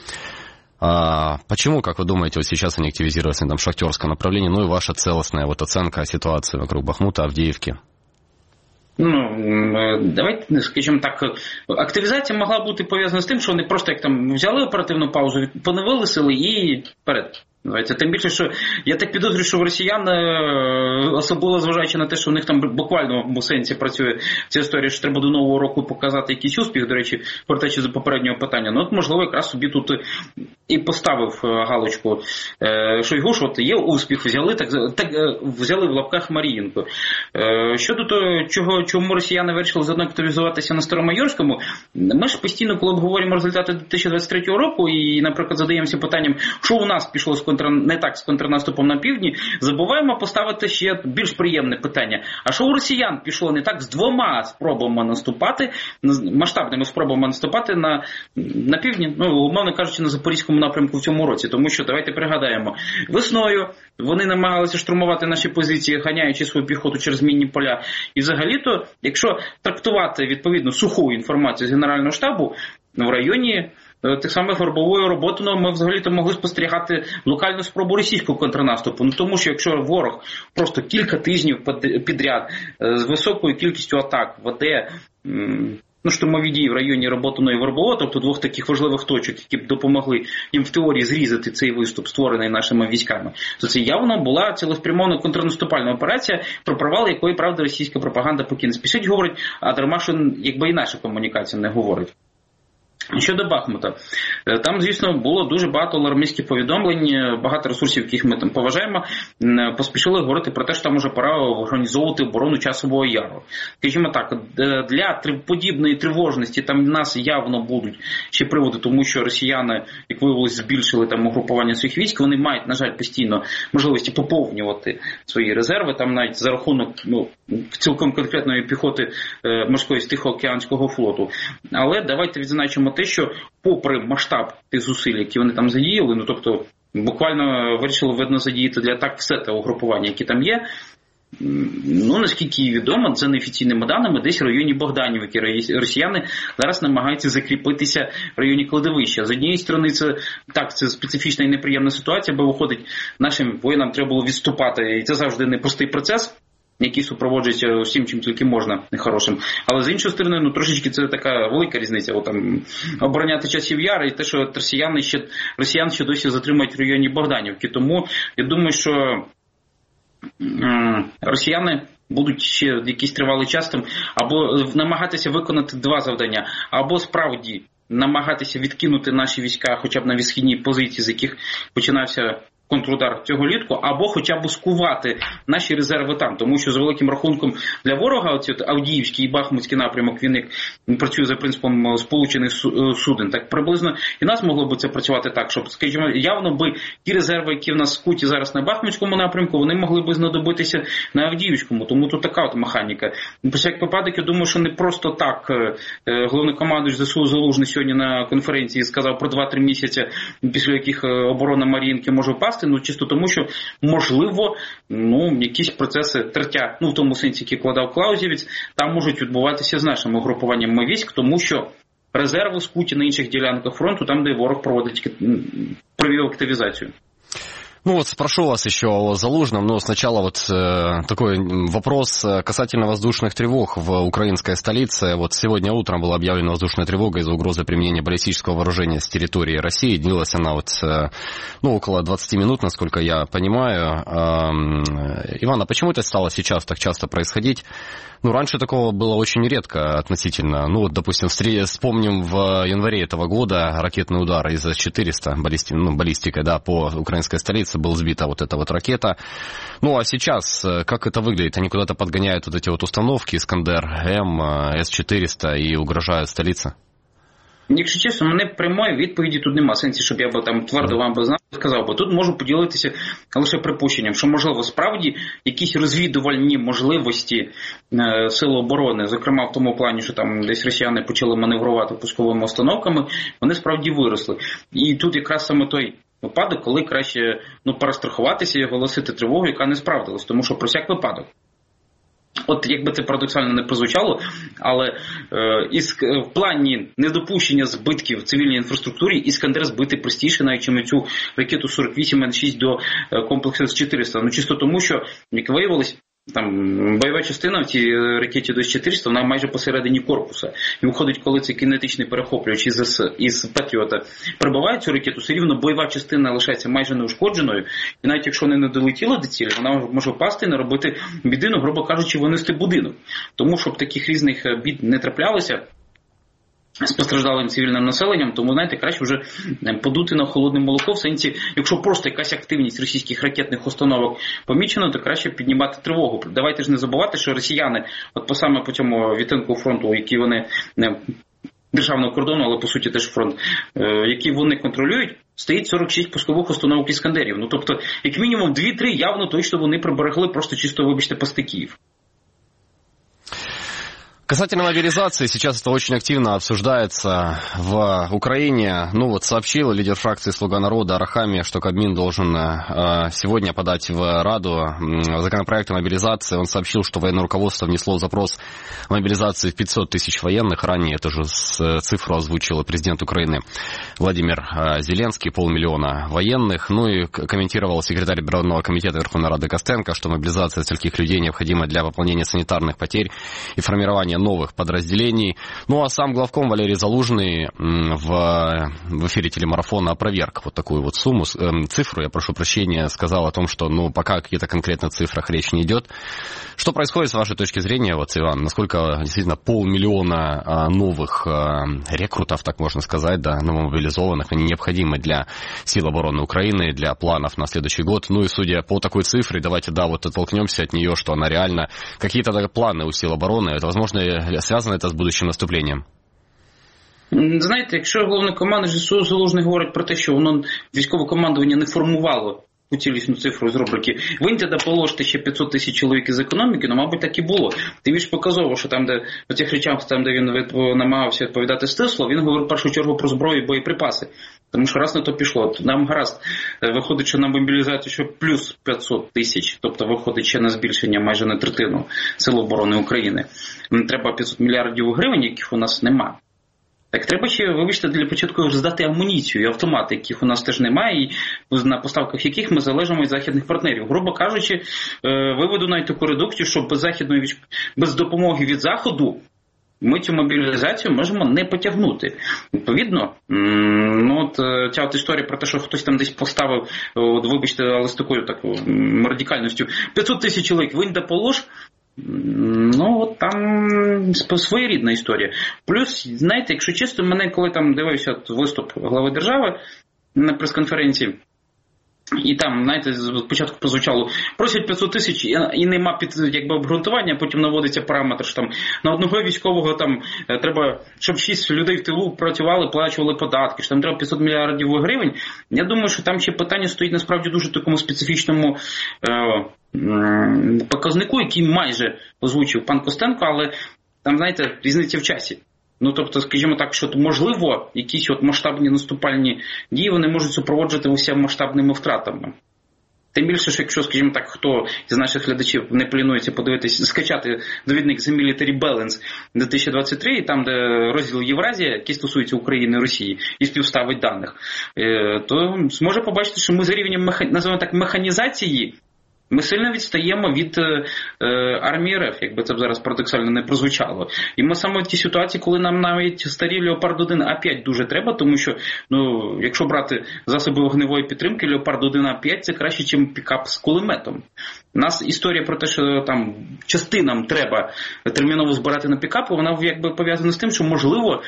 [SPEAKER 1] Почему, как вы думаете, вот сейчас они активизировались на этом шахтерском направлении, ну и ваша целостная вот оценка ситуации вокруг Бахмута, Авдіївки?
[SPEAKER 6] Ну, давайте, скажімо так, активізація могла бути пов'язана з тим, що вони просто як там взяли оперативну паузу, поновили сили і вперед. Тим більше, що я так підозрюю, що в росіян, особливо зважаючи на те, що у них там буквально в сенсі працює ця історія, що треба до Нового року показати якийсь успіх, до речі, повертаючи до попереднього питання. Ну, от, можливо, якраз собі тут і поставив галочку Шойгу, що от є успіх, взяли в лапках Мар'їнку. Щодо того, чому росіяни вирішили заодно активізуватися на Старомайорському, ми ж постійно, коли обговорюємо результати 2023 року і, наприклад, задаємося питанням, що у нас пішло не так з контрнаступом на півдні, забуваємо поставити ще більш приємне питання. А що у росіян пішло не так з 2 спробами наступати, масштабними спробами наступати на півдні, ну, умовно кажучи, на Запорізькому напрямку в цьому році. Тому що, давайте пригадаємо, весною вони намагалися штурмувати наші позиції, ганяючи свою піхоту через мінні поля. І взагалі-то, якщо трактувати, відповідно, суху інформацію з Генерального штабу, в районі тих самих Вербової роботи, ми взагалі-то могли спостерігати локальну спробу російського контрнаступу. Ну, тому що якщо ворог просто кілька тижнів підряд з високою кількістю атак веде штурмові дії в районі Роботиної Вербової, тобто 2 таких важливих точок, які б допомогли їм в теорії зрізати цей виступ, створений нашими військами, то це явно була цілеспрямована контрнаступальна операція, про провал якої, правда, російська пропаганда поки не спішить говорить, а дарма, що якби і наша комунікація не говорить. Щодо Бахмута, там, звісно, було дуже багато алармістських повідомлень, багато ресурсів, яких ми там поважаємо, поспішили говорити про те, що там уже пора організовувати оборону Часового Яру. Скажімо так, для подібної тривожності там нас явно будуть ще приводи, тому що росіяни, як виявилось, збільшили там угрупування своїх військ, вони мають, на жаль, постійно можливості поповнювати свої резерви, там навіть за рахунок цілком конкретної піхоти морської Тихоокеанського флоту. Але давайте відзначимо те, що попри масштаб тих зусиль, які вони там задіяли, тобто буквально вирішили, видно, задіяти для атак все те угрупування, які там є, наскільки відомо, за неофіційними даними, десь в районі Богданівки росіяни зараз намагаються закріпитися в районі Кладовища. З однієї сторони, це специфічна і неприємна ситуація, бо виходить, нашим воїнам треба було відступати, і це завжди непростий процес. які супроводжуються усім, чим тільки можна, нехорошим. Але з іншої сторони, трошечки це така велика різниця. Обороняти часів Яр і те, що росіян ще досі затримують в районі Богданівки. Тому я думаю, що росіяни будуть ще якийсь тривалий час там або намагатися виконати два завдання, або справді намагатися відкинути наші війська хоча б на східні позиції, з яких починався контрудар цього літку, або хоча б скувати наші резерви там. Тому що, за великим рахунком, для ворога оці Авдіївський і Бахмутський напрямок, він працює за принципом сполучених суден. Так приблизно і нас могло б це працювати так, щоб, скажімо, явно би ті резерви, які в нас скуті зараз на Бахмутському напрямку, вони могли б знадобитися на Авдіївському. Тому тут така механіка. Про всяк випадок, я думаю, що не просто так головнокомандуючий ЗСУ Залужний сьогодні на конференції сказав про 2-3 місяці, після яких оборона Мар'їнки може впасти. Чисто тому, що, можливо, якісь процеси тертя, в тому сенсі, який вкладав Клаузевіц, там можуть відбуватися з нашими угрупуваннями військ, тому що резерви скуті на інших ділянках фронту, там, де ворог провів активізацію.
[SPEAKER 1] Спрошу вас еще о Залужном, но сначала такой вопрос касательно воздушных тревог в украинской столице. Сегодня утром была объявлена воздушная тревога из-за угрозы применения баллистического вооружения с территории России. Длилась она около 20 минут, насколько я понимаю. Иван, а почему это стало сейчас так часто происходить? Раньше такого было очень редко относительно. Допустим, вспомним в январе этого года ракетный удар из С-400, баллистикой, по украинской столице была сбита эта ракета. А сейчас, как это выглядит? Они куда-то подгоняют эти установки Искандер-М, С-400 и угрожают столице?
[SPEAKER 6] Якщо чесно, мене прямої відповіді тут нема сенсі, щоб я твердо вам сказав, бо тут можу поділитися лише припущенням, що, можливо, справді якісь розвідувальні можливості Сил оборони, зокрема в тому плані, що там десь росіяни почали маневрувати пусковими установками, вони справді виросли. І тут якраз саме той випадок, коли краще перестрахуватися і оголосити тривогу, яка не справдилась, тому що про всяк випадок. Якби це парадоксально не прозвучало, але в плані недопущення збитків в цивільній інфраструктурі Іскандер збити простіше, навіть чим цю ракету 48 Н-6 до комплексу С-400. Чисто тому, що, як виявилось, бойова частина в цій ракеті до С-400, вона майже посередині корпуса. І виходить, коли цей кінетичний перехоплювач із Патріота прибиває цю ракету, все рівно бойова частина лишається майже неушкодженою. І навіть якщо не долетіла до цілі, вона може впасти і наробити біди, грубо кажучи, винести будинок. Тому, щоб таких різних бід не траплялося з постраждалим цивільним населенням, тому, краще вже подути на холодне молоко, в сенсі, якщо просто якась активність російських ракетних установок помічена, то краще піднімати тривогу. Давайте ж не забувати, що росіяни, саме по цьому відтинку фронту, який вони, державного кордону, але по суті теж фронт, який вони контролюють, стоїть 46 пускових установок Іскандерів. Тобто, як мінімум 2-3 явно точно вони приберегли, просто чисто, вибачте, пасти Київ.
[SPEAKER 1] Касательно мобилизации, сейчас это очень активно обсуждается в Украине. Сообщил лидер фракции «Слуга народа» Арахамия, что Кабмин должен сегодня подать в Раду законопроект о мобилизации. Он сообщил, что военное руководство внесло запрос о мобилизации в 500 тысяч военных. Ранее эту же цифру озвучил президент Украины Владимир Зеленский, 500 000 военных. И комментировал секретарь Верховного комитета Верховной Рады Костенко, что мобилизация стольких людей необходима для выполнения санитарных потерь и формирования новых подразделений. А сам главком Валерий Залужный в эфире телемарафона опроверг такую сумму, цифру, я прошу прощения, сказал о том, что пока о каких-то конкретных цифрах речь не идет. Что происходит с вашей точки зрения, Иван? Насколько действительно 500 000 новых рекрутов, так можно сказать, новомобилизованных, они необходимы для сил обороны Украины, для планов на следующий год? И судя по такой цифре, давайте, оттолкнемся от нее, что она реально, какие-то планы у сил обороны, это, возможно, связано это з будущим наступлением?
[SPEAKER 6] Знаєте, якщо головнокомандуючий ЗСУ Залужний говорить про те, що воно військове командування не формувало у цілісну цифру з рубрики «Виньте да положите ще 500 тисяч чоловік із економіки», мабуть, так і було. Тим більш показово, що там, де по цих речах, там, де він намагався відповідати стисло, він говорив в першу чергу про зброю і боєприпаси. Тому що раз на то пішло, нам гаразд, виходить, що на мобілізацію ще плюс 500 тисяч, тобто виходить ще на збільшення майже на третину Сил оборони України. Треба 500 мільярдів гривень, яких у нас нема. Так треба ще, вибачте, для початку здати амуніцію і автомати, яких у нас теж немає, і на поставках яких ми залежимо від західних партнерів. Грубо кажучи, виведу навіть таку редукцію, що без допомоги від Заходу ми цю мобілізацію можемо не потягнути. Відповідно, ця історія про те, що хтось там десь поставив, вибачте, але з такою радикальністю, 500 тисяч чоловік, винь да полож, там своєрідна історія. Плюс, знаєте, якщо чесно, мене коли там дивився виступ глави держави на прес-конференції, і там, знаєте, спочатку прозвучало, просять 500 тисяч і нема обґрунтування, а потім наводиться параметр, що там на одного військового там треба, щоб 6 людей в тилу працювали, плачували податки, що там треба 500 мільярдів гривень. Я думаю, що там ще питання стоїть насправді дуже такому специфічному показнику, який майже озвучив пан Костенко, але там, знаєте, різниця в часі. Тобто, скажімо так, що можливо, якісь масштабні наступальні дії вони можуть супроводжуватися масштабними втратами. Тим більше, що якщо, скажімо так, хто з наших глядачів не полінується подивитися, скачати довідник The Military Balance 2023, і там, де розділ Євразія, який стосується України і Росії, і співставить даних, то зможе побачити, що ми за рівнем, називаємо так, механізації, ми сильно відстаємо від армії РФ, якби це зараз парадоксально не прозвучало. І ми саме в тій ситуації, коли нам навіть старі Леопард-1А5 дуже треба, тому що, якщо брати засоби вогневої підтримки, Леопард-1А5 це краще, ніж пікап з кулеметом. У нас історія про те, що там частинам треба терміново збирати на пікапи, вона якби пов'язана з тим, що можливо,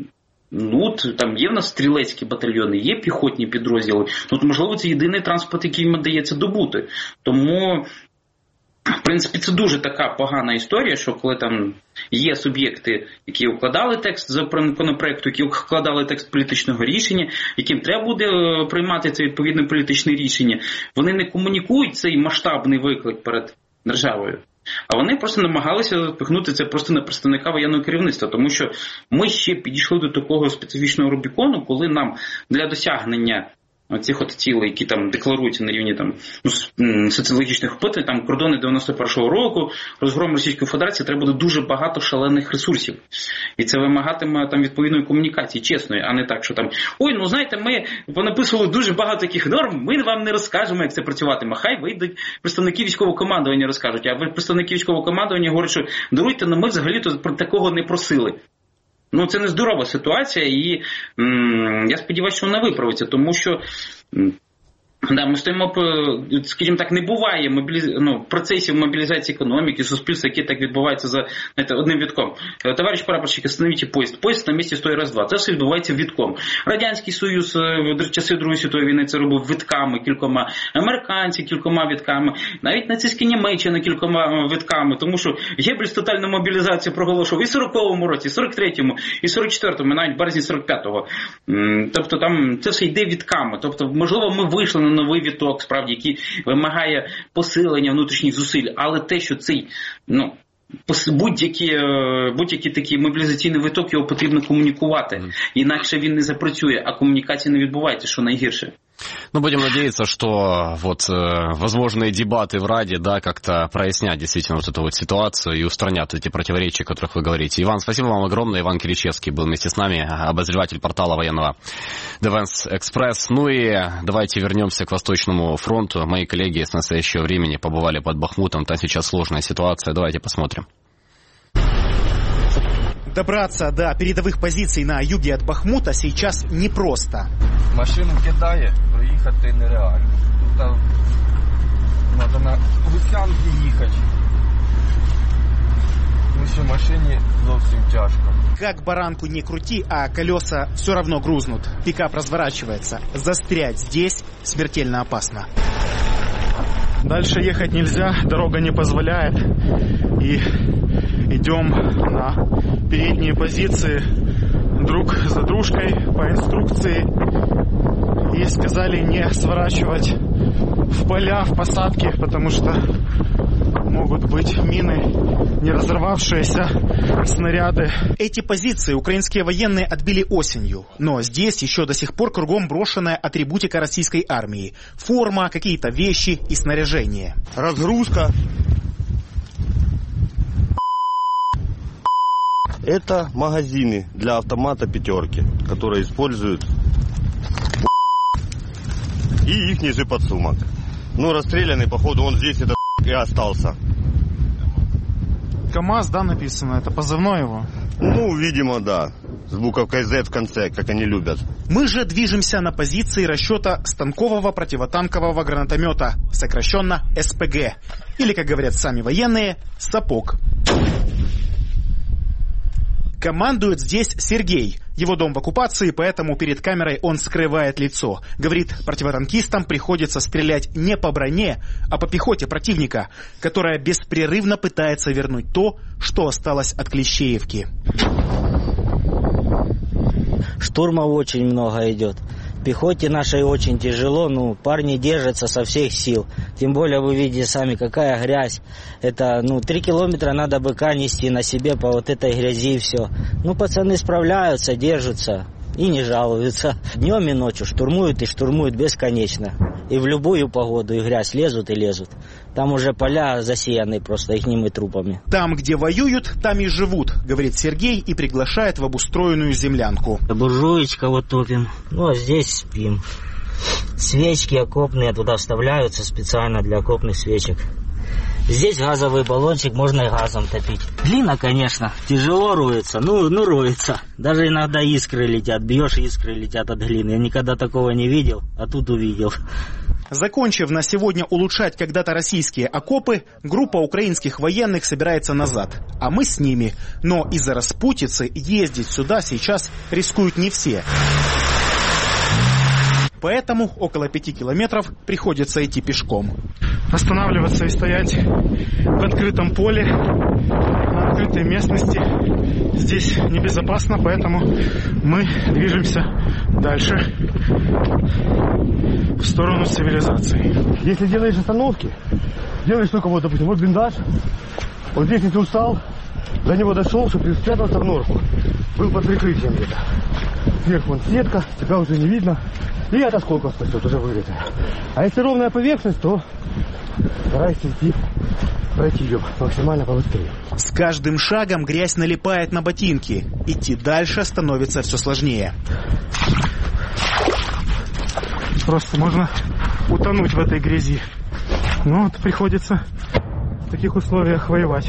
[SPEAKER 6] там є в нас стрілецькі батальйони, є піхотні підрозділи. Можливо, це єдиний транспорт, який їм вдається добути. Тому, в принципі, це дуже така погана історія, що коли там є суб'єкти, які укладали текст законопроекту, які укладали текст політичного рішення, яким треба буде приймати це відповідне політичне рішення, вони не комунікують цей масштабний виклик перед державою. А вони просто намагалися запихнути це просто на представника воєнного керівництва, тому що ми ще підійшли до такого специфічного Рубікону, коли нам для досягнення цих цілей, які там декларуються на рівні соціологічних опитувань, там кордони 91-го року, розгром Російської Федерації, треба буде дуже багато шалених ресурсів. І це вимагатиме там відповідної комунікації, чесної, а не так, що там, знаєте, ми понаписували дуже багато таких норм, ми вам не розкажемо, як це працюватиме. Хай вийдуть представники військового командування розкажуть, а представники військового командування говорять, що даруйте, ми взагалі-то про такого не просили. Це не здорова ситуація, і я сподіваюся, що вона виправиться, тому що ми стоїмо, скажімо так, не буває процесів мобілізації економіки, суспільства, які так відбуваються за одним вітком. Товариш прапорщик, остановіть поїзд. Поїзд на місці стоїть раз-два. Це все відбувається вітком. Радянський Союз в часи Другої світової війни це робив вітками кількома, американці кількома вітками, навіть нацистська Німеччина кількома вітками, тому що Геббельс тотальну мобілізацію проголошував і в 40-му році, і в 43-му, і в 44-му, навіть в березні 45-го. Тобто там це все йде вітками. Тобто, можливо, ми вийшли на новий віток, справді, який вимагає посилення внутрішніх зусиль, але те, що цей, будь-який такий мобілізаційний виток, його потрібно комунікувати, інакше він не запрацює, а комунікація не відбувається, що найгірше.
[SPEAKER 1] Будем надеяться, что возможные дебаты в Раде, как-то прояснят действительно эту ситуацию и устранят эти противоречия, о которых вы говорите. Иван, спасибо вам огромное. Иван Киричевский был вместе с нами, обозреватель портала военного Defense Express. И давайте вернемся к Восточному фронту. Мои коллеги с настоящего времени побывали под Бахмутом. Там сейчас сложная ситуация. Давайте посмотрим.
[SPEAKER 7] Добраться до передовых позиций на юге от Бахмута сейчас непросто.
[SPEAKER 8] Машину кидає, проїхати нереально. Тут треба на Луцянки їхати. Тому що машині зовсім тяжко.
[SPEAKER 7] Как баранку не крути, а колеса все равно грузнут. Пикап разворачивается. Застрять здесь смертельно опасно.
[SPEAKER 9] Дальше ехать нельзя, дорога не позволяет. И идем на передние позиции друг за дружкой по инструкции. И сказали не сворачивать в поля, в посадки, потому что могут быть мины, не разорвавшиеся снаряды.
[SPEAKER 7] Эти позиции украинские военные отбили осенью. Но здесь еще до сих пор кругом брошенная атрибутика российской армии. Форма, какие-то вещи и снаряжение.
[SPEAKER 9] Разгрузка.
[SPEAKER 10] Это магазины для автомата «Пятерки», которые используют и их же подсумок. Ну, расстрелянный, походу, он здесь это и остался.
[SPEAKER 9] КамАЗ, да, написано? Это позывной его?
[SPEAKER 10] Ну, видимо, да. С буковкой Z в конце, как они любят.
[SPEAKER 7] Мы же движемся на позиции расчета станкового противотанкового гранатомета, сокращенно СПГ. Или, как говорят сами военные, «сапог». Командует здесь Сергей. Его дом в оккупации, поэтому перед камерой он скрывает лицо. Говорит, противотанкистам приходится стрелять не по броне, а по пехоте противника, которая беспрерывно пытается вернуть то, что осталось от Клещеевки.
[SPEAKER 11] Штурмов очень много идет. Пехоте нашей очень тяжело, парни держатся со всех сил. Тем более вы видите сами, какая грязь. Это, 3 километра надо быка нести на себе по вот этой грязи и все. Пацаны справляются, держатся и не жалуются. Днем и ночью штурмуют и штурмуют бесконечно. И в любую погоду и грязь лезут и лезут. Там уже поля засеяны просто ихними трупами.
[SPEAKER 7] Там, где воюют, там и живут, говорит Сергей и приглашает в обустроенную землянку.
[SPEAKER 11] Буржуечка вот топим, а здесь спим. Свечки окопные туда вставляются специально для окопных свечек. Здесь газовый баллончик, можно и газом топить. Глина, конечно, тяжело роется, роется. Даже иногда искры летят, бьешь, искры летят от глины. Я никогда такого не видел, а тут увидел.
[SPEAKER 7] Закончив на сегодня улучшать когда-то российские окопы, группа украинских военных собирается назад. А мы с ними. Но из-за распутицы ездить сюда сейчас рискуют не все. Поэтому около 5 километров приходится идти пешком.
[SPEAKER 9] Останавливаться и стоять в открытом поле, на открытой местности здесь небезопасно, поэтому мы движемся дальше в сторону цивилизации.
[SPEAKER 10] Если делаешь остановки, делаешь только допустим, блиндаж, вот здесь если устал, до него дошел, чтобы спрятался в норку, был под прикрытием где-то. Сверху вон сетка, тебя уже не видно. И от осколков спасет, уже вырытая. А если ровная поверхность, то старайся идти, пройти ее максимально побыстрее.
[SPEAKER 7] С каждым шагом грязь налипает на ботинки. Идти дальше становится все сложнее.
[SPEAKER 9] Просто можно утонуть в этой грязи. Приходится в таких условиях воевать.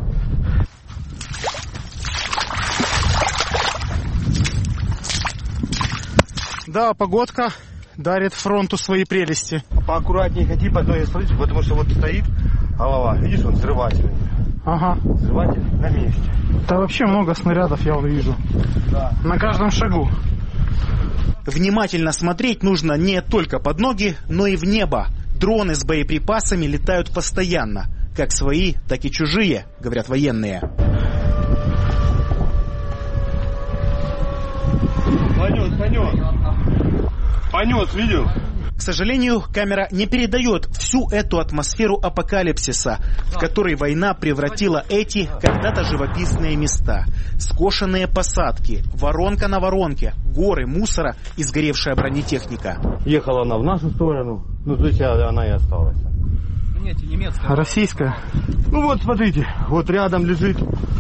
[SPEAKER 9] Да, погодка дарит фронту свои прелести.
[SPEAKER 10] Поаккуратнее ходи по одной смотрите, потому что вот стоит голова, видишь, он взрыватель.
[SPEAKER 9] Ага.
[SPEAKER 10] Взрыватель на месте.
[SPEAKER 9] Да вообще много снарядов я вижу. Да. На каждом шагу.
[SPEAKER 7] Внимательно смотреть нужно не только под ноги, но и в небо. Дроны с боеприпасами летают постоянно. Как свои, так и чужие, говорят военные.
[SPEAKER 10] Понес, видел?
[SPEAKER 7] К сожалению, камера не передает всю эту атмосферу апокалипсиса, в которой война превратила эти когда-то живописные места. Скошенные посадки, воронка на воронке, горы мусора и сгоревшая бронетехника.
[SPEAKER 10] Ехала она в нашу сторону, то есть она и осталась.
[SPEAKER 9] Нет, немецкая. Российская.
[SPEAKER 10] Вот смотрите, вот рядом лежит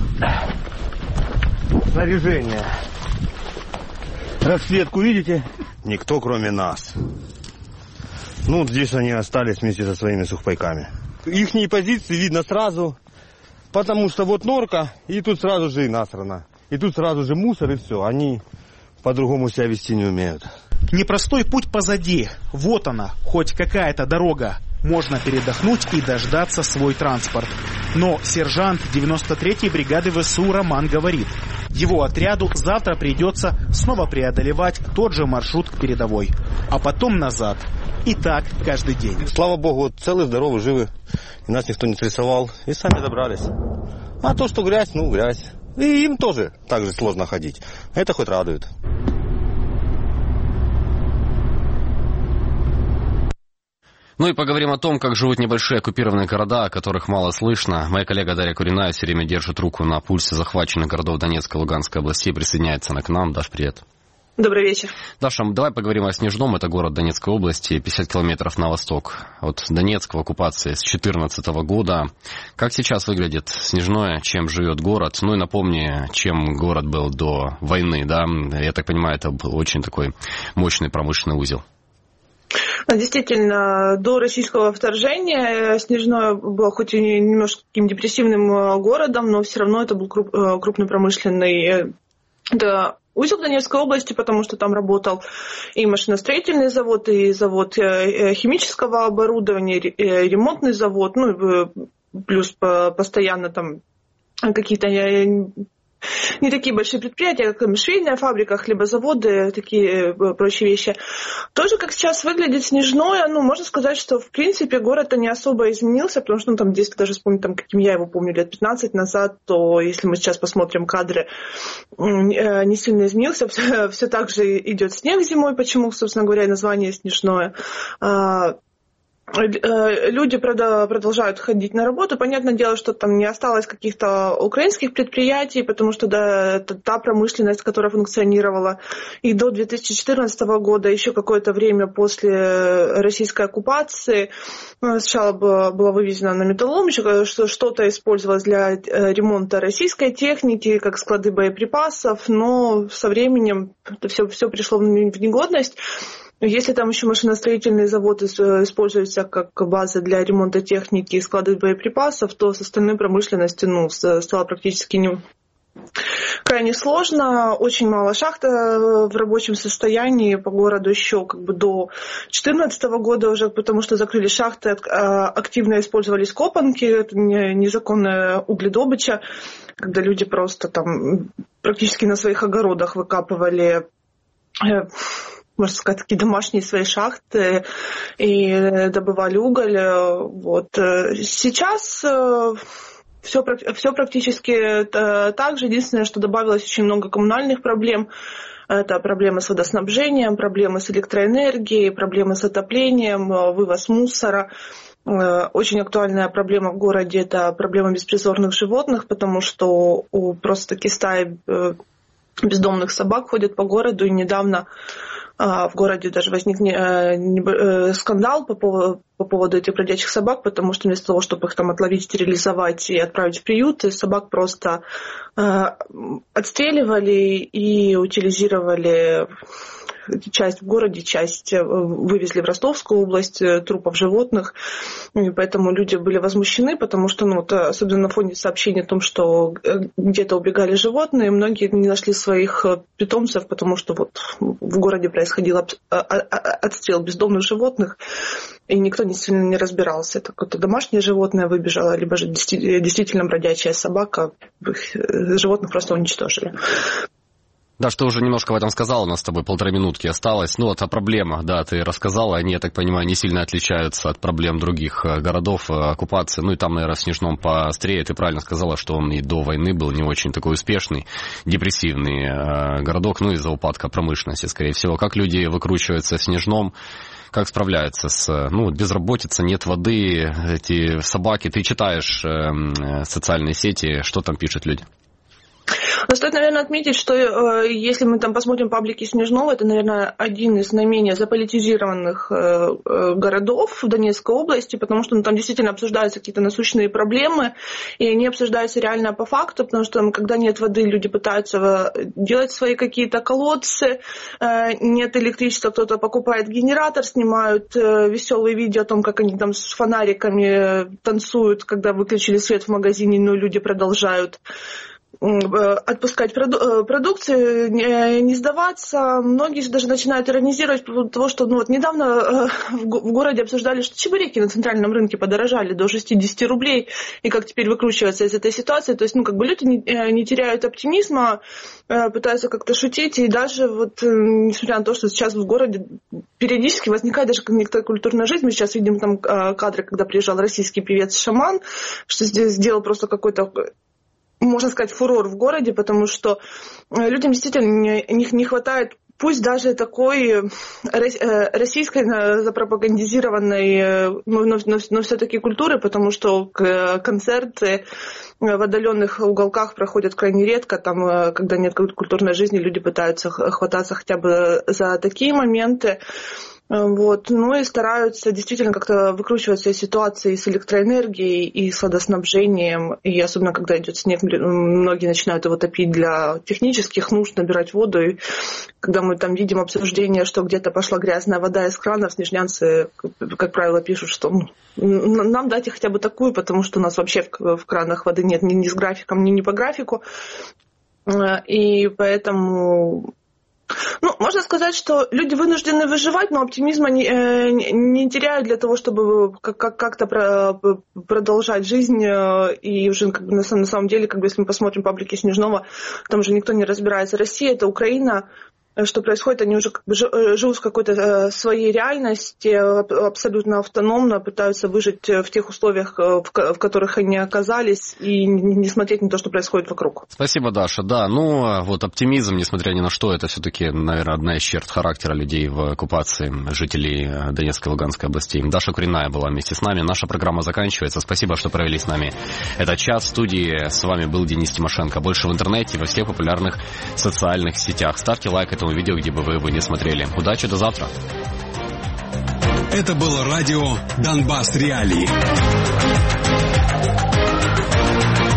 [SPEAKER 10] снаряжение. Расцветку видите? Никто, кроме нас. Здесь они остались вместе со своими сухпайками. Ихние позиции видно сразу, потому что вот норка, и тут сразу же и насрано. И тут сразу же мусор, и все. Они по-другому себя вести не умеют.
[SPEAKER 7] Непростой путь позади. Вот она, хоть какая-то дорога. Можно передохнуть и дождаться свой транспорт. Но сержант 93-й бригады ВСУ Роман говорит, его отряду завтра придется снова преодолевать тот же маршрут к передовой, а потом назад. И так каждый день.
[SPEAKER 10] Слава богу, целы, здоровы, живы. И нас никто не стрессовал. И сами добрались. А то, что грязь, грязь. И им тоже так же сложно ходить. Это хоть радует.
[SPEAKER 1] И поговорим о том, как живут небольшие оккупированные города, о которых мало слышно. Моя коллега Дарья Куриная все время держит руку на пульсе захваченных городов Донецкой и Луганской областей. Присоединяется она к нам. Даш, привет.
[SPEAKER 12] Добрый вечер.
[SPEAKER 1] Даша, давай поговорим о Снежном. Это город Донецкой области, 50 километров на восток от Донецка, в оккупации с 2014 года. Как сейчас выглядит Снежное, чем живет город? Ну и напомни, чем город был до войны, да? Я так понимаю, это был очень такой мощный промышленный узел.
[SPEAKER 12] Действительно, до российского вторжения Снежное было хоть и немножко таким депрессивным городом, но все равно это был крупный промышленный узел Донецкой области, потому что там работал и машиностроительный завод, и завод химического оборудования, и ремонтный завод, ну и плюс постоянно там какие-то не такие большие предприятия, как швейная фабрика, хлебозаводы, такие прочие вещи. Тоже, как сейчас выглядит Снежное, можно сказать, что, в принципе, город-то не особо изменился, потому что, там, если даже вспомнить, каким я его помню лет 15 назад, то, если мы сейчас посмотрим кадры, не сильно изменился. Все так же идет снег зимой, почему, собственно говоря, и название Снежное. Люди продолжают ходить на работу. Понятное дело, что там не осталось каких-то украинских предприятий, потому что это та промышленность, которая функционировала и до 2014 года, еще какое-то время после российской оккупации. Сначала была вывезена на металлолом, еще что-то использовалось для ремонта российской техники, как склады боеприпасов, но со временем это все пришло в негодность. Если там еще машиностроительный завод используется как база для ремонта техники и склады боеприпасов, то с остальной промышленностью стало практически крайне сложно. Очень мало шахт в рабочем состоянии по городу еще до 2014 года уже, потому что закрыли шахты, активно использовались копанки, это незаконная угледобыча, когда люди просто там практически на своих огородах выкапывали, можно сказать, такие домашние свои шахты и добывали уголь. Сейчас все практически так же. Единственное, что добавилось очень много коммунальных проблем. Это проблемы с водоснабжением, проблемы с электроэнергией, проблемы с отоплением, вывоз мусора. Очень актуальная проблема в городе – это проблема беспризорных животных, потому что просто-таки стаи бездомных собак ходят по городу, и недавно в городе даже возник скандал по поводу этих бродячих собак, потому что вместо того, чтобы их там отловить, стерилизовать и отправить в приют, собак просто отстреливали и утилизировали. Часть в городе, часть вывезли в Ростовскую область трупов животных. И поэтому люди были возмущены, потому что, особенно на фоне сообщений о том, что где-то убегали животные, многие не нашли своих питомцев, потому что в городе происходил отстрел бездомных животных, и никто не сильно не разбирался. Это какое-то домашнее животное выбежало, либо же действительно бродячая собака. Животных просто уничтожили.
[SPEAKER 1] Да, что уже немножко в этом сказал, у нас с тобой 1,5 минутки осталось. О проблемах, да, ты рассказала, они, я так понимаю, не сильно отличаются от проблем других городов, оккупации. И там, наверное, в Снежном поострее. Ты правильно сказала, что он и до войны был не очень такой успешный, депрессивный городок, из-за упадка промышленности, скорее всего. Как люди выкручиваются в Снежном? Как справляются с безработицей, нет воды, эти собаки? Ты читаешь социальные сети, что там пишут люди?
[SPEAKER 12] Но стоит, наверное, отметить, что если мы там посмотрим паблики Снежного, это, наверное, один из наименее заполитизированных городов в Донецкой области, потому что там действительно обсуждаются какие-то насущные проблемы, и они обсуждаются реально по факту, потому что когда нет воды, люди пытаются делать свои какие-то колодцы, нет электричества, кто-то покупает генератор, снимают веселые видео о том, как они там с фонариками танцуют, когда выключили свет в магазине, но люди продолжают отпускать продукцию, не сдаваться. Многие же даже начинают иронизировать по поводу того, что недавно в городе обсуждали, что чебуреки на центральном рынке подорожали до 60 рублей, и как теперь выкручиваться из этой ситуации. То есть, люди не теряют оптимизма, пытаются как-то шутить, и даже несмотря на то, что сейчас в городе периодически возникает даже некоторая культурная жизнь. Мы сейчас видим там кадры, когда приезжал российский певец Шаман, что здесь сделал просто какой-то, можно сказать, фурор в городе, потому что людям действительно не хватает пусть даже такой российской запропагандизированной, но все-таки культуры, потому что концерты в отдаленных уголках проходят крайне редко, там, когда нет культурной жизни, люди пытаются хвататься хотя бы за такие моменты. Вот. Ну и стараются действительно как-то выкручиваться из ситуации с электроэнергией и с водоснабжением. И особенно, когда идет снег, многие начинают его топить для технических нужд, набирать воду. И когда мы там видим обсуждение, что где-то пошла грязная вода из кранов, снежнянцы, как правило, пишут, что нам дайте хотя бы такую, потому что у нас вообще в кранах воды нет ни с графиком, ни по графику. И поэтому... можно сказать, что люди вынуждены выживать, но оптимизма не теряют для того, чтобы как-то продолжать жизнь. И уже на самом деле, если мы посмотрим паблики Снежного, там уже никто не разбирается. Россия — это Украина. Что происходит, они уже живут в какой-то своей реальности, абсолютно автономно, пытаются выжить в тех условиях, в которых они оказались, и не смотреть на то, что происходит вокруг.
[SPEAKER 1] Спасибо, Даша. Да, оптимизм, несмотря ни на что, это все-таки, наверное, одна из черт характера людей в оккупации, жителей Донецкой и Луганской областей. Даша Куриная была вместе с нами. Наша программа заканчивается. Спасибо, что провели с нами этот час. В студии с вами был Денис Тимошенко. Больше в интернете, во всех популярных социальных сетях. Ставьте лайк этому видео, где бы вы его не смотрели. Удачи, до завтра.
[SPEAKER 13] Это было радио «Донбасс Реалии».